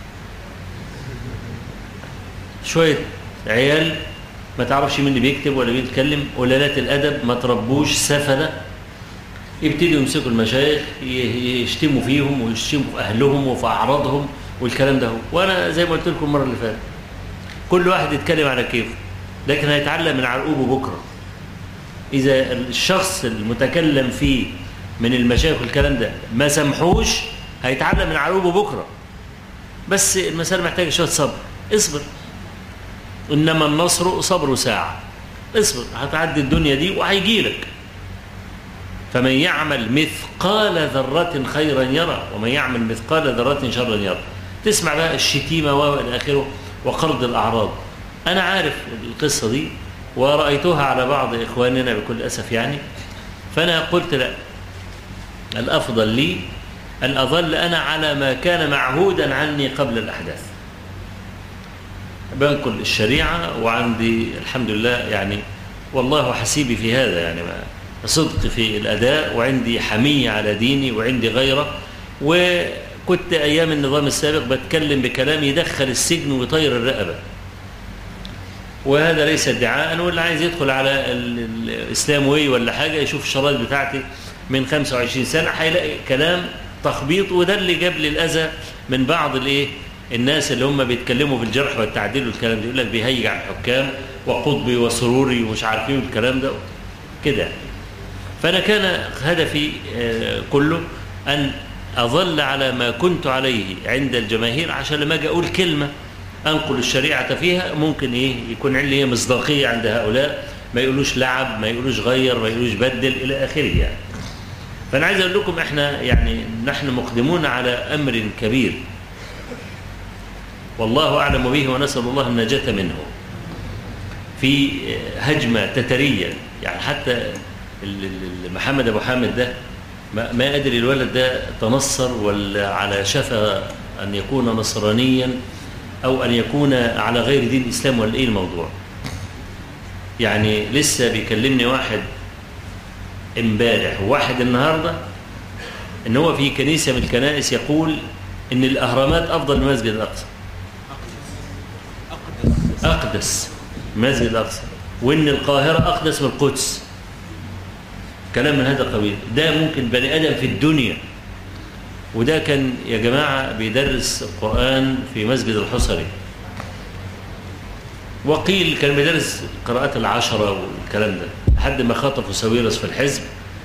شوية عيال ما تعرفش مين اللي بيكتب ولا بيتكلم، قلالات الأدب ما تربوش، سفلة، يبتدوا يمسكوا المشايخ يشتموا فيهم ويشتموا في أهلهم وفي أعراضهم والكلام ده. وأنا زي ما قلت لكم المرة اللي فاتت، كل واحد يتكلم على كيفه، لكن هيتعلم من عرقوبه بكرة. إذا الشخص المتكلم فيه من المشايخ والكلام ده ما سمحوش، هيتعلم من عرقوبه بكرة. بس المسألة محتاجة شوية صبر، اصبر، إنما النصر صبر ساعة، اصبر هتعدي الدنيا دي وهيجيلك. فمن يعمل مثقال ذرة خيرا يرى ومن يعمل مثقال ذرة شرا يرى. تسمع بقى الشتيمة وإلى آخره وقرض الأعراض. أنا عارف القصة دي ورأيتها على بعض إخواننا بكل أسف يعني، فأنا قلت لا، الأفضل لي أن أظل أنا على ما كان معهودا عني قبل الأحداث، بنقل الشريعة وعندي الحمد لله يعني والله حسيبي في هذا، يعني صدق في الأداء، وعندي حمية على ديني وعندي غيره. وكنت أيام النظام السابق بتكلم بكلام يدخل السجن ويطير الرقبة، وهذا ليس ادعاء، واللي عايز يدخل على الإسلام ولا حاجة يشوف الشرايط بتاعتي من 25 سنة هيلاقي كلام تخبيط، وده اللي جاب لي الأذى من بعض الناس اللي هم بيتكلموا في الجرح والتعديل والكلام ده، يقول لك بيهيج على الحكام وقطبي وسروري ومش عارفين الكلام ده كده. فأنا كان هدفي كله أن أظل على ما كنت عليه عند الجماهير، عشان لما أجي أقول كلمة أنقل الشريعة فيها ممكن يكون عندي مصداقية عند هؤلاء، ما يقولوش لعب، ما يقولوش غير، ما يقولوش بدل إلى آخره يعني. فأنا عايز أقول لكم إحنا يعني نحن مقدمون على أمر كبير والله أعلم به، ونسأل الله النجاة منه، في هجمة تترية يعني. حتى محمد أبو حامد ده ما أدري الولد ده تنصر ولا على شفا أن يكون نصرانيا أو أن يكون على غير دين الإسلام، ولا إيه الموضوع يعني. لسه بيكلمني واحد امبارح وواحد النهاردة إن هو في كنيسة من الكنائس يقول إن الأهرامات أفضل من مسجد الأقصى، أقدس مسجد الأقصى، وإن القاهرة أقدس من القدس، كلام من هذا القبيل. ده ممكن بني آدم في الدنيا؟ وده كان يا جماعة بيدرس القرآن في مسجد الحصري، وقيل كان بيدرس قراءات العشرة والكلام ده، لحد ما خطفوا ساويرس في الحزب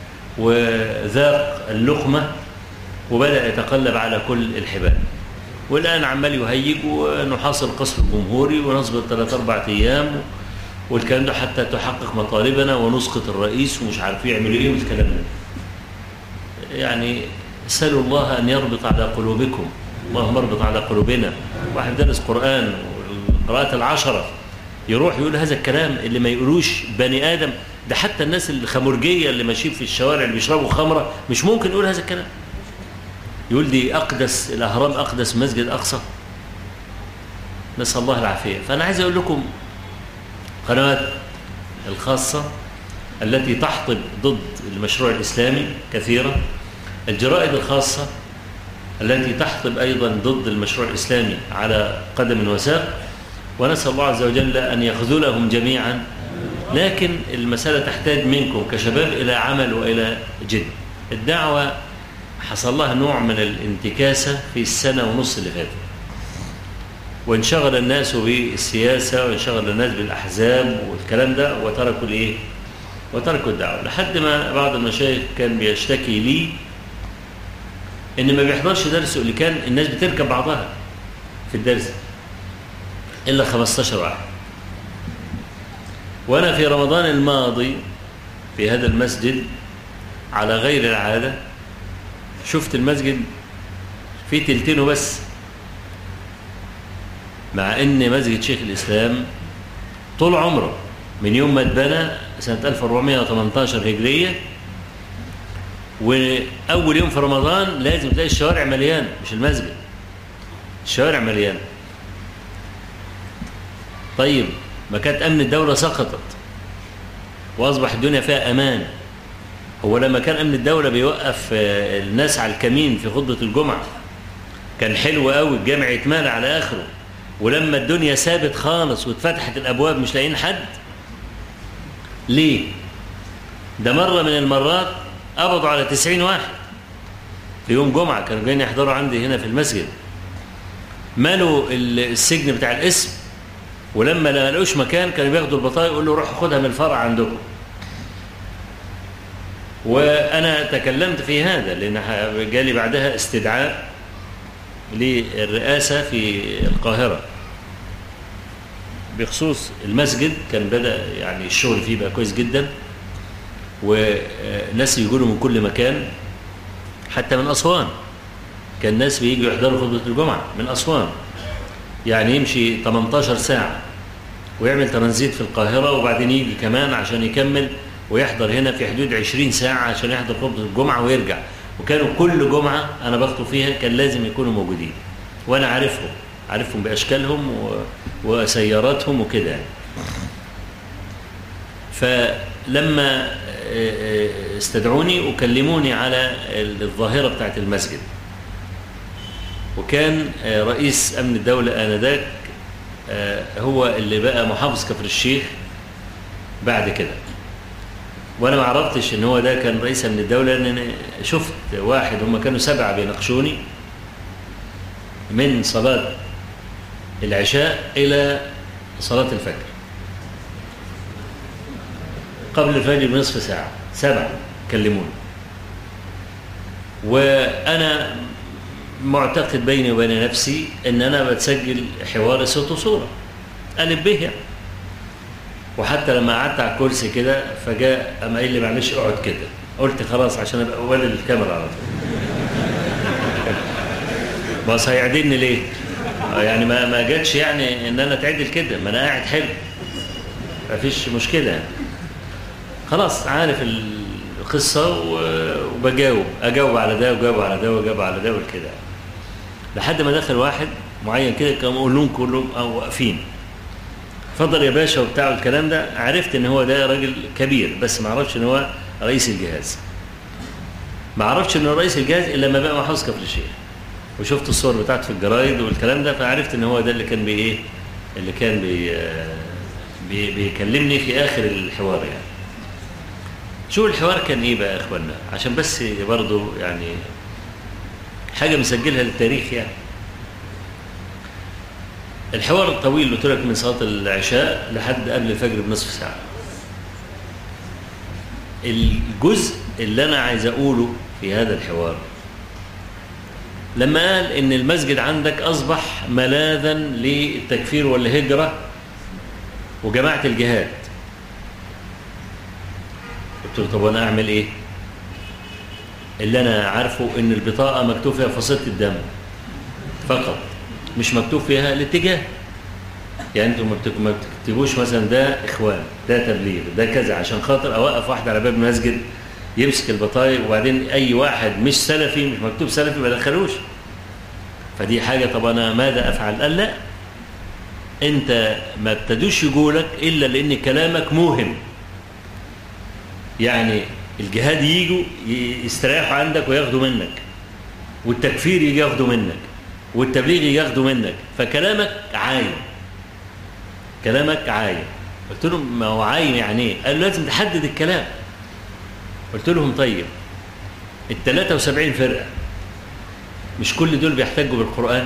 وذاق اللقمة وبدأ يتقلب على كل الحبال. والآن عمال يهيج ونحاصر القصر الجمهوري ونصبر 3-4 أيام والكلام ده حتى تحقق مطالبنا ونسقط الرئيس ومش عارف يعملوا ايه والكلام ده. يعني اسألوا الله أن يربط على قلوبكم، اللهم اربط على قلوبنا. واحد درس قرآن والقراءات العشرة يروح يقول هذا الكلام اللي ما يقولوش بني آدم. ده حتى الناس الخمرجية اللي ماشيين في الشوارع اللي بيشربوا خمرة مش ممكن يقول هذا الكلام. يقول دي أقدس الأهرام أقدس مسجد أقصى، نسأل الله العافية. فأنا عايز أقول لكم قنوات الخاصة التي تحطب ضد المشروع الإسلامي كثيرة، الجرائد الخاصة التي تحطب أيضا ضد المشروع الإسلامي على قدم وساق، ونسأل الله عز وجل أن يخذلهم جميعا. لكن المسألة تحتاج منكم كشباب إلى عمل وإلى جد. الدعوة حصل لها نوع من الانتكاسة في السنة ونص اللي فاتت، وانشغل الناس بالسياسة وانشغل الناس بالأحزاب والكلام ده، وتركوا الإيه؟ وتركوا الدعوة. لحد ما بعض المشايخ كان بيشتكي لي إن ما بيحضرش درسه، اللي كان الناس بتركب بعضها في الدرس إلا 15 واحد. وأنا في رمضان الماضي في هذا المسجد على غير العادة شفت المسجد فيه تلتينه بس، مع ان مسجد شيخ الإسلام طول عمره من يوم ما اتبنى سنة 1418 هجرية، وأول يوم في رمضان لازم تلاقي الشوارع مليانة، مش المسجد، الشوارع مليانة. طيب ما كانت أمن الدولة سقطت وأصبح الدنيا فيها أمان، هو لما كان أمن الدولة بيوقف الناس على الكمين في خطبة الجمعة كان حلو قوي، الجامع يتمالى على آخره. ولما الدنيا سابت خالص واتفتحت الأبواب مش لاقيين حد، ليه؟ ده مرة من المرات قبضوا على 90 واحد في يوم جمعة كانوا جايين يحضروا عندي هنا في المسجد، مالوا السجن بتاع الاسم، ولما ما لقوش مكان كانوا بياخدوا البطايق يقولوا روحوا خدها من الفرع عندكم. وأنا تكلمت في هذا لأن جالي بعدها استدعاء للرئاسة في القاهرة بخصوص المسجد. كان بدأ يعني الشغل فيه بقى كويس جدا، وناس يقولوا من كل مكان حتى من أسوان. كان الناس بييجوا يحضروا خطبة الجمعة من أسوان، يعني يمشي 18 ساعة ويعمل ترانزيت في القاهرة وبعدين يجي كمان عشان يكمل ويحضر هنا في حدود 20 ساعة عشان يحضر خطبة الجمعة ويرجع. وكانوا كل جمعة أنا بخطب فيها كان لازم يكونوا موجودين، وأنا عارفهم بأشكالهم وسياراتهم وكده يعني. فلما استدعوني وكلموني على الظاهرة بتاعت المسجد، وكان رئيس أمن الدولة آنذاك هو اللي بقى محافظ كفر الشيخ بعد كده، وأنا ما عرفتش إن هو ده كان رئيس أمن الدولة، لأن أنا شفت واحد، هم كانوا 7 بيناقشوني من صلاة العشاء إلى صلاة الفجر، قبل الفجر بنصف ساعة 7 كلموني. وأنا معتقد بيني وبين نفسي ان انا بتسجل حوار صوت وصوره قلب به يعني. وحتى لما قعدت على الكرسي كده فجاء قام قايل لي معلش اقعد كده، قلت خلاص عشان ابقى اول الكاميرا على طول. بس هيعدلني ليه؟ يعني ما جاتش يعني ان انا اتعدل كده، ما انا قاعد حلو مفيش مشكله يعني. خلاص عارف القصه اجاوب على ده واجاوب على ده واجاوب على ده وكده، لحد ما دخل واحد معين كده كانوا اقول لهم كلهم واقفين اتفضل يا باشا وبتاع الكلام ده. عرفت ان هو ده راجل كبير، بس ما اعرفش ان هو رئيس الجهاز. ما اعرفش ان هو رئيس الجهاز الا لما بقى محافظ كفر الشيخ، وشفت الصور بتاعته في الجرايد والكلام ده، فعرفت ان هو ده اللي كان اللي كان بيكلمني في اخر الحوار يعني. شو الحوار كان ايه بقى يا اخوانا، عشان بس برضو يعني حاجه مسجلها للتاريخ يعني. الحوار الطويل قلت لك من صلاه العشاء لحد قبل الفجر بنصف ساعه. الجزء اللي انا عايز اقوله في هذا الحوار لما قال ان المسجد عندك اصبح ملاذا للتكفير والهجره وجماعه الجهاد، قلت له طب وانا اعمل ايه؟ اللي انا عارفه ان البطاقه مكتوب فيها فصيله الدم فقط، مش مكتوب فيها الاتجاه. يعني انتم ما بتكتبوش مثلا ده اخوان ده تبليغ ده كذا عشان خاطر اوقف واحد على باب المسجد يمسك البطايق وبعدين اي واحد مش سلفي مش مكتوب سلفي ما دخلوش. فدي حاجه. طب انا ماذا افعل؟ قال لا، انت ما ابتدوش يقولك الا لان كلامك موهم. يعني الجهاد ييجوا يستريحوا عندك وياخدوا منك، والتكفير يجي ياخدوا منك، والتبليغ ياخدوا منك، فكلامك عايم. كلامك عايم. قلت لهم ما هو عايم يعني ايه؟ قالوا لازم تحدد الكلام. قلت لهم طيب ال73 فرقه مش كل دول بيحتجوا بالقرآن؟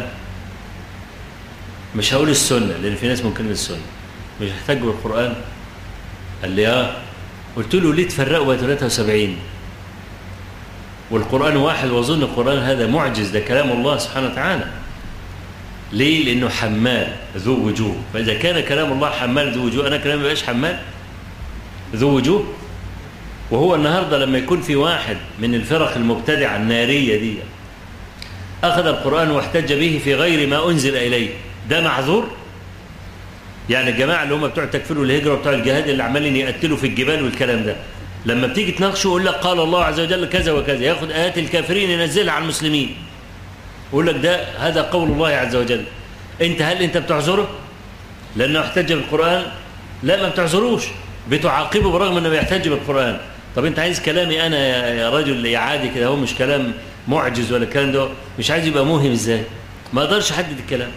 مش هقول السنه لان في ناس ممكن السنه مش يحتجوا بالقرآن. قال لي قلت له ليه تفرقوا بين 73 والقرآن واحد؟ واظن القرآن هذا معجز، ده كلام الله سبحانه وتعالى. ليه؟ لانه حمال ذو وجوه، فاذا كان كلام الله حمال ذو وجوه انا كلامي ما يبقاش حمال ذو وجوه. وهو النهارده لما يكون في واحد من الفرق المبتدعه الناريه دي اخذ القرآن واحتج به في غير ما انزل اليه، ده معذور؟ يعني الجماعه اللي هم بتوع التكفير والهجره وبتوع الجهاد اللي عمالين يقتلوا في الجبال والكلام ده، لما بتيجي تناقشه يقول لك قال الله عز وجل كذا وكذا، ياخذ ايات الكافرين ينزلها على المسلمين يقول لك ده هذا قول الله عز وجل. هل انت بتعذره لانه احتج بالقرآن؟ لا، ما بتعذروش، بتعاقبه برغم انه بيحتج بالقرآن. طب انت عايز كلامي انا يا رجل يا عادي كده، هو مش كلام معجز ولا الكلام ده، مش عايز يبقى موهم ازاي؟ ما اقدرش احدد الكلام.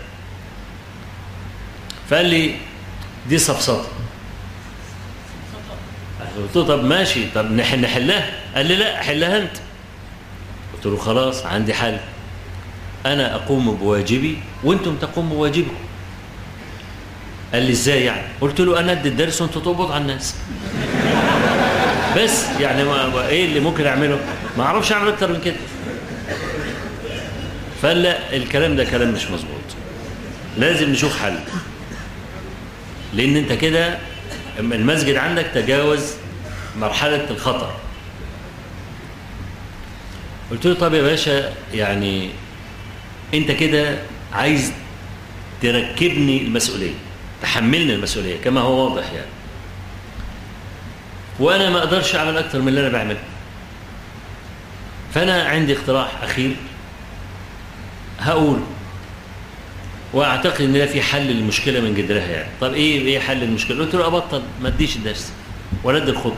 فقال لي دي سفسطه. قلت له طب ماشي، طب نحلها. قال لي لا، حلها انت. قلت له خلاص عندي حل، انا اقوم بواجبي وانتم تقوموا بواجبكم. قال لي ازاي يعني؟ قلت له انا ادي الدرس وانتوا تقبضوا على الناس بس. يعني ايه اللي ممكن اعمله؟ ما اعرفش اعمل اكتر من كده. فقال لا، الكلام ده كلام مش مظبوط، لازم نشوف حل، لأن أنت كده المسجد عندك تجاوز مرحلة الخطر. قلت له طب يا باشا، يعني أنت كده عايز تركبني المسؤولية، تحملني المسؤولية كما هو واضح يعني، وأنا ما أقدرش أعمل أكتر من اللي أنا بعمله. فأنا عندي اقتراح أخير هقول، واعتقد ان ده في حل للمشكله من جذرها يعني. طب ايه حل المشكله؟ قلت له ابطل، ما اديش الدرس ولا ادي الخطبه.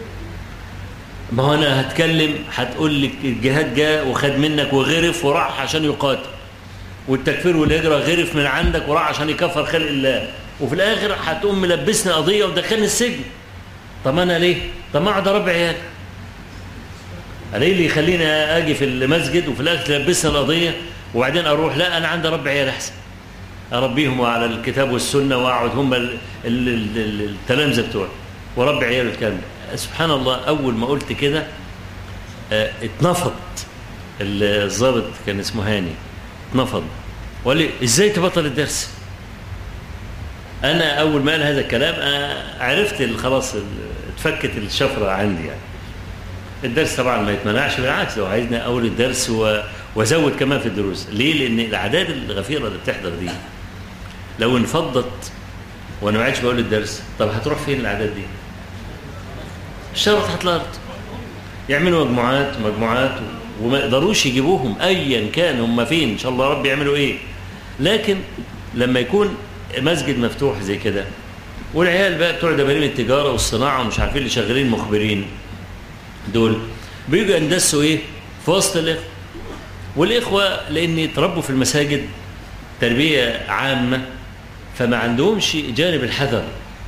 ما هو انا هتكلم هتقول لي الجهاد جاء وخد منك وغرف وراح عشان يقاتل، والتكفير والهجره غرف من عندك وراح عشان يكفر خلق الله، وفي الاخر هتقوم ملبسني قضيه ودخلني السجن. طب انا ليه؟ طب ما اقعد اربي عيالي. انا ايه اللي يخليني اجي في المسجد وفي الاخر تلبسني القضيه وبعدين اروح؟ لا، انا عندي اربي عيال احسن، اربيهم على الكتاب والسنه واقعد هم التلامذه بتوعي وربي عيال الكلام ده. سبحان الله، اول ما قلت كده اتنفض الضابط، كان اسمه هاني، اتنفض وقال لي ازاي تبطل الدرس؟ انا اول ما قال هذا الكلام عرفت خلاص اتفكت الشفره عندي يعني. الدرس طبعا ما يتمنعش، بالعكس لو عايزنا اول الدرس وازود كمان في الدروس. ليه؟ لان الاعداد الغفيره اللي بتحضر دي لو انفضت وانا ما عادش بقول الدرس، طب هتروح فين الاعداد دي؟ الشرط تحت الارض، يعملوا مجموعات وما يقدروش يجيبوهم ايا كان هم فين، ان شاء الله رب يعملوا ايه. لكن لما يكون مسجد مفتوح زي كده والعيال بقى بتوع دبالين التجاره والصناعه ومش عارفين اللي شغالين مخبرين دول بيجوا يندسوا ايه في وسط الاخوه، والاخوه لان يتربوا في المساجد تربيه عامه فما عندهمش جانب الحذر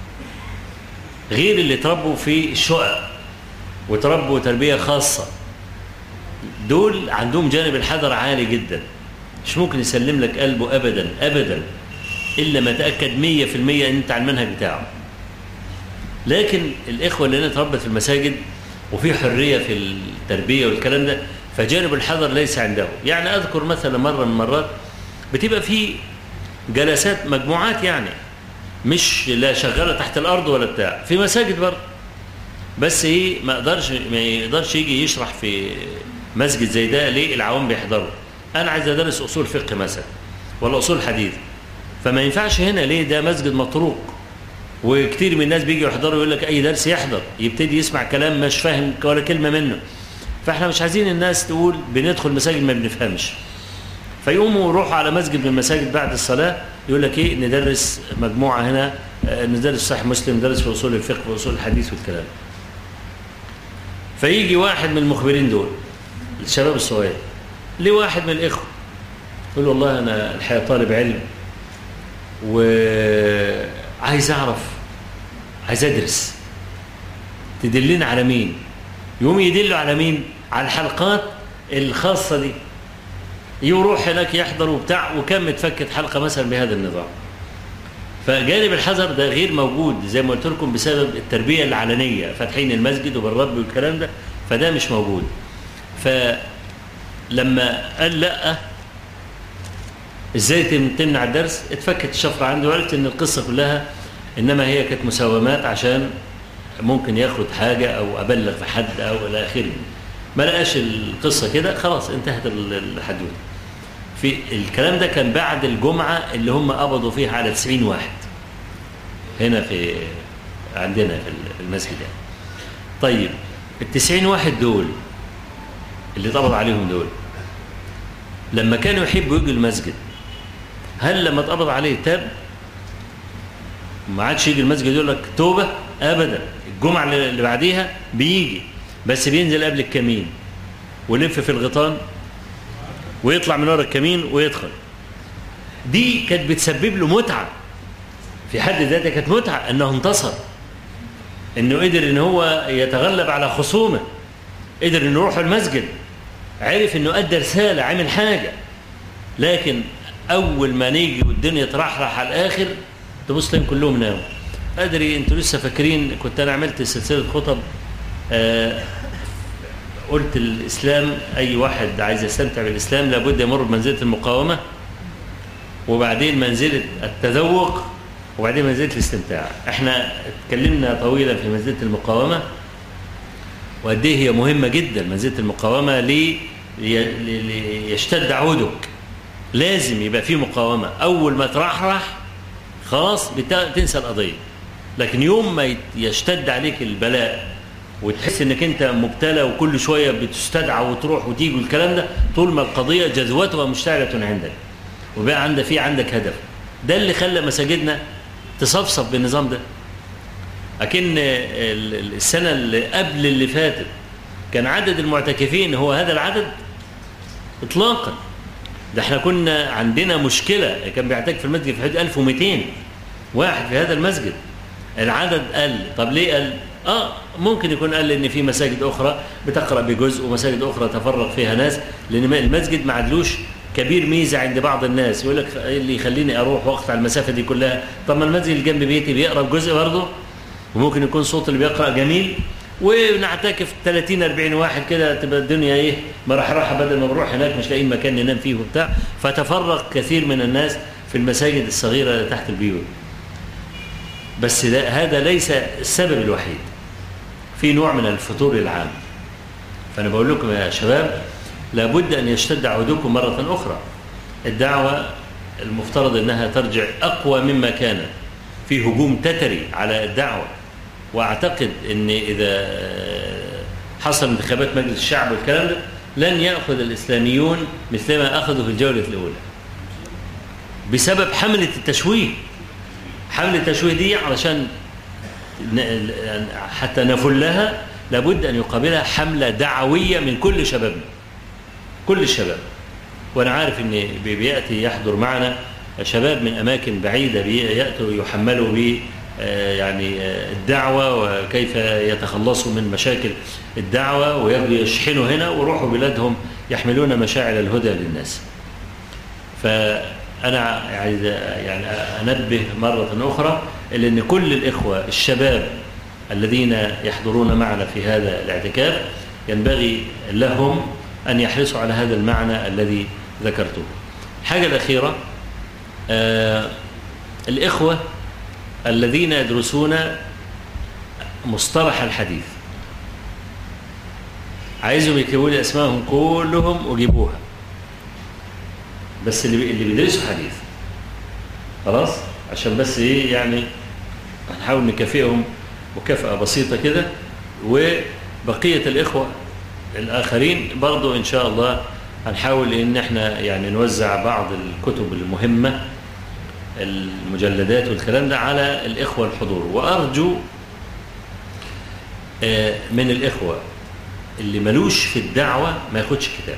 غير اللي تربوا في الشقق وتربوا تربيه خاصه. دول عندهم جانب الحذر عالي جدا، مش ممكن يسلم لك قلبه ابدا ابدا الا ما تاكد 100% ان انت على المنهج بتاعه. لكن الاخوه اللي اتربت في المساجد وفي حريه في التربيه والكلام ده، فجانب الحذر ليس عنده. يعني اذكر مثلا مره من المرات بتبقى في جلسات مجموعات، يعني مش لا شغاله تحت الارض ولا بتاع، في مساجد برضه، بس ايه ما يقدرش يجي يشرح في مسجد زي ده. ليه؟ العوام بيحضروا. انا عايز ادرس اصول فقه مثلا ولا اصول حديث، فما ينفعش هنا. ليه؟ ده مسجد مطروق وكتير من الناس بيجي يحضروا، يقول لك اي درس يحضر يبتدي يسمع كلام مش فاهم ولا كلمه منه. فاحنا مش عايزين الناس تقول بندخل مساجد ما بنفهمش، فيقوموا يروحوا على مسجد من المساجد بعد الصلاه يقول لك ايه ندرس مجموعه هنا، ندرس صحيح مسلم، ندرس في اصول الفقه واصول الحديث والكلام. فيجي واحد من المخبرين دول الشباب الصغير لواحد من الاخوه يقول له والله انا الحقيقه طالب علم وعايز اعرف، عايز ادرس، تدلنا على مين؟ يقوم يدلوا على مين؟ على الحلقات الخاصه دي، يروح هناك يحضر وبتاع، وكان متفكت حلقه مثلا بهذا النظام. فجانب الحذر ده غير موجود زي ما قلت لكم بسبب التربيه العلنيه، فاتحين المسجد وبالرب والكلام ده، فده مش موجود. فلما قال لا ازاي تمنع الدرس، اتفكت الشفره عنده وعرفت ان القصه كلها انما هي كانت مساومات عشان ممكن ياخد حاجه او ابلغ في حد او الى اخره. ما لقاش القصه كده، خلاص انتهت الحدوته. في الكلام ده كان بعد الجمعه اللي هم قبضوا فيها على 90 واحد هنا في عندنا في المسجد يعني. طيب ال90 واحد دول اللي اتقبض عليهم دول لما كانوا يحبوا يجوا المسجد، هل لما اتقبض عليه تاب؟ ما عادش يجي المسجد يقول لك توبه ابدا. الجمعه اللي بعديها بيجي، بس بينزل قبل الكمين ويلف في الغيطان ويطلع من ورا الكمين ويدخل. دي كانت بتسبب له متعه في حد ذاتها، كانت متعه انه انتصر، انه قدر ان هو يتغلب على خصومه، قدر انه يروح المسجد، عرف انه ادى رساله، عمل حاجه. لكن اول ما نيجي والدنيا ترحرح على الاخر تبص لهم كلهم ناموا. ادري انتوا لسه فاكرين كنت انا عملت سلسله خطب قلت الإسلام أي واحد عايز يستمتع بالإسلام لابد يمر بمنزلة المقاومة، وبعدين منزلة التذوق، وبعدين منزلة الاستمتاع. احنا اتكلمنا طويلا في منزلة المقاومة وقد ايه هي مهمة جدا. منزلة المقاومة ليشتد عودك، لازم يبقى فيه مقاومة. أول ما ترحرح خلاص تنسى القضية، لكن يوم ما يشتد عليك البلاء وتحس انك انت مبتلى وكل شوية بتستدعى وتروح وتيجي والكلام ده، طول ما القضية جذوتها مشتعلة عندك وبقى عندك هدف. ده اللي خلى مساجدنا تصفصف بالنظام ده. لكن السنة اللي قبل اللي فاتت كان عدد المعتكفين هو هذا العدد اطلاقا. ده احنا كنا عندنا مشكلة، كان بيعتكف في المسجد في حدود 1200 واحد في هذا المسجد. العدد قل. طب ليه قل؟ ممكن يكون قال ان في مساجد اخرى بتقرأ بجزء ومساجد اخرى تفرق فيها ناس، لان المسجد ما عدلوش كبير ميزة عند بعض الناس. يقول لك اللي يخليني اروح واقطع المسافة دي كلها؟ طب ما المسجد اللي جنب بيتي بيقرأ بجزء برضه، وممكن يكون صوت اللي بيقرأ جميل، ونعتكف 30-40 واحد كده، تبقى الدنيا مرحرحة بدل ما بنروح هناك مش لاقيين مكان ننام فيه وبتاع. فتفرق كثير من الناس في المساجد الصغيرة تحت البيوت. بس هذا ليس السبب الوحيد، في نوع من الفتور العام. فأنا بقول لكم يا شباب لابد أن يشتد عودكم مرة أخرى. الدعوة المفترض أنها ترجع أقوى مما كانت، في هجوم تتري على الدعوة. وأعتقد أن إذا حصل انتخابات مجلس الشعب والكلام ده لن يأخذ الإسلاميون مثلما أخذوا في الجولة الأولى بسبب حملة التشويه. حملة التشويه دي علشان حتى نفلها لابد أن يقابلها حملة دعوية من كل شبابنا، كل الشباب. وأنا عارف أن بيأتي يحضر معنا شباب من أماكن بعيدة يأتوا يحملوا يعني الدعوة وكيف يتخلصوا من مشاكل الدعوة، ويبدو يشحنوا هنا ويروحوا بلادهم يحملون مشاعر الهدى للناس. فأنا عايز يعني أنبه مرة أخرى إلى أن كل الإخوة الشباب الذين يحضرون معنا في هذا الاعتكاف ينبغي لهم أن يحرصوا على هذا المعنى الذي ذكرته. الحاجة الأخيرة، الإخوة الذين يدرسون مصطلح الحديث عايزهم يكتبوا لي أسمائهم كلهم وجيبوها، بس اللي بيدرسوا حديث خلاص، عشان بس يعني هنحاول نكافئهم مكافأة بسيطة كده. وبقية الإخوة الآخرين برضو إن شاء الله هنحاول إن احنا يعني نوزع بعض الكتب المهمة، المجلدات والكلام ده، على الإخوة الحضور. وأرجو من الإخوة اللي ملوش في الدعوة ما ياخدش كتاب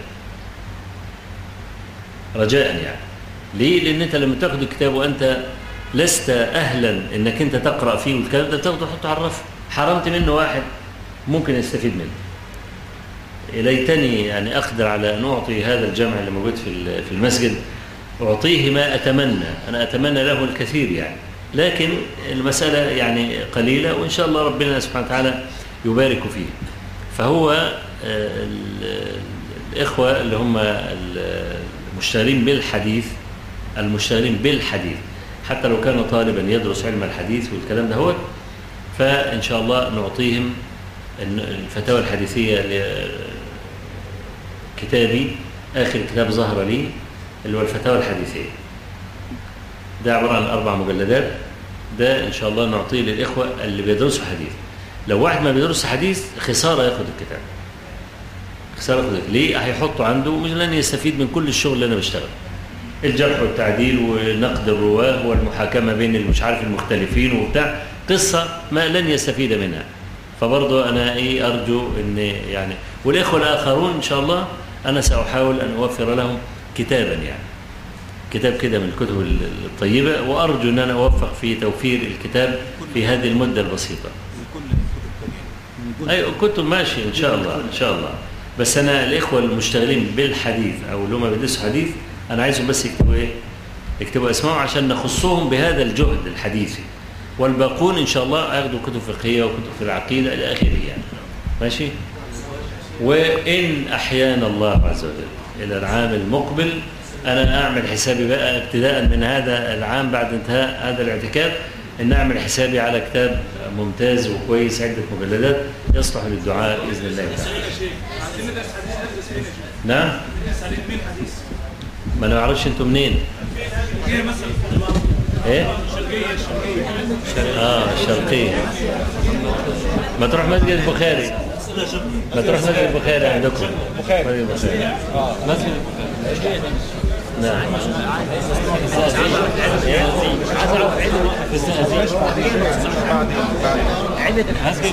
رجاء يعني. ليه؟ لأن أنت لما تاخد الكتاب وأنت لست أهلا أنك أنت تقرأ فيه والكلام ده، تاخده تحطه على الرف، حرمت منه واحد ممكن يستفيد منه. ليتني يعني أقدر على أن أعطي هذا الجمع اللي موجود في المسجد، أعطيه ما أتمنى. أنا أتمنى له الكثير يعني، لكن المسألة يعني قليلة، وإن شاء الله ربنا سبحانه وتعالى يبارك فيه. فهو الإخوة اللي هم المشتغلين بالحديث حتى لو كان طالبا يدرس علم الحديث والكلام ده هو، فإن شاء الله نعطيهم الفتاوى الحديثية كتابي، آخر كتاب ظهر لي اللي هو الفتاوى الحديثية، ده عبارة عن 4 مجلدات. ده إن شاء الله نعطيه للإخوة اللي بيدرسوا حديث. لو واحد ما بيدرس حديث خسارة ياخد الكتاب، خسارة ياخد. ليه؟ هيحطه عنده مش لن يستفيد من كل الشغل اللي أنا بشتغل، الجرح والتعديل ونقد الرواه والمحاكمة بين مش عارف المختلفين وبتاع، قصة ما لن يستفيد منها. فبرضه أنا أرجو أن يعني، والإخوة الآخرون إن شاء الله أنا سأحاول أن أوفر لهم كتابا، يعني كتاب كده من الكتب الطيبة، وأرجو أن أنا أوفق في توفير الكتاب في هذه المدة البسيطة. أي كتب ماشي إن شاء الله إن شاء الله. بس أنا الإخوة المشتغلين بالحديث أو اللي هم بيدرسوا حديث أنا عايزهم بس يكتبوا اسمهم عشان نخصهم بهذا الجهد الحديثي، والباقون إن شاء الله ياخدوا كتب فقهية وكتب في العقيدة إلى آخره يعني. ماشي؟ وإن أحيانا الله عز وجل إلى العام المقبل، أنا أعمل حسابي بقى ابتداء من هذا العام بعد انتهاء هذا الاعتكاف أن أعمل حسابي على كتاب ممتاز وكويس عدة مجلدات يصلح للدعاء بإذن الله تعالى. نعم؟ ما أنا معرفش أنتم منين؟ إيه؟ الشرقية. ما تروح مسجد البخاري. ما تروح مسجد البخاري عندكم. مسجد البخاري. نعم. عدة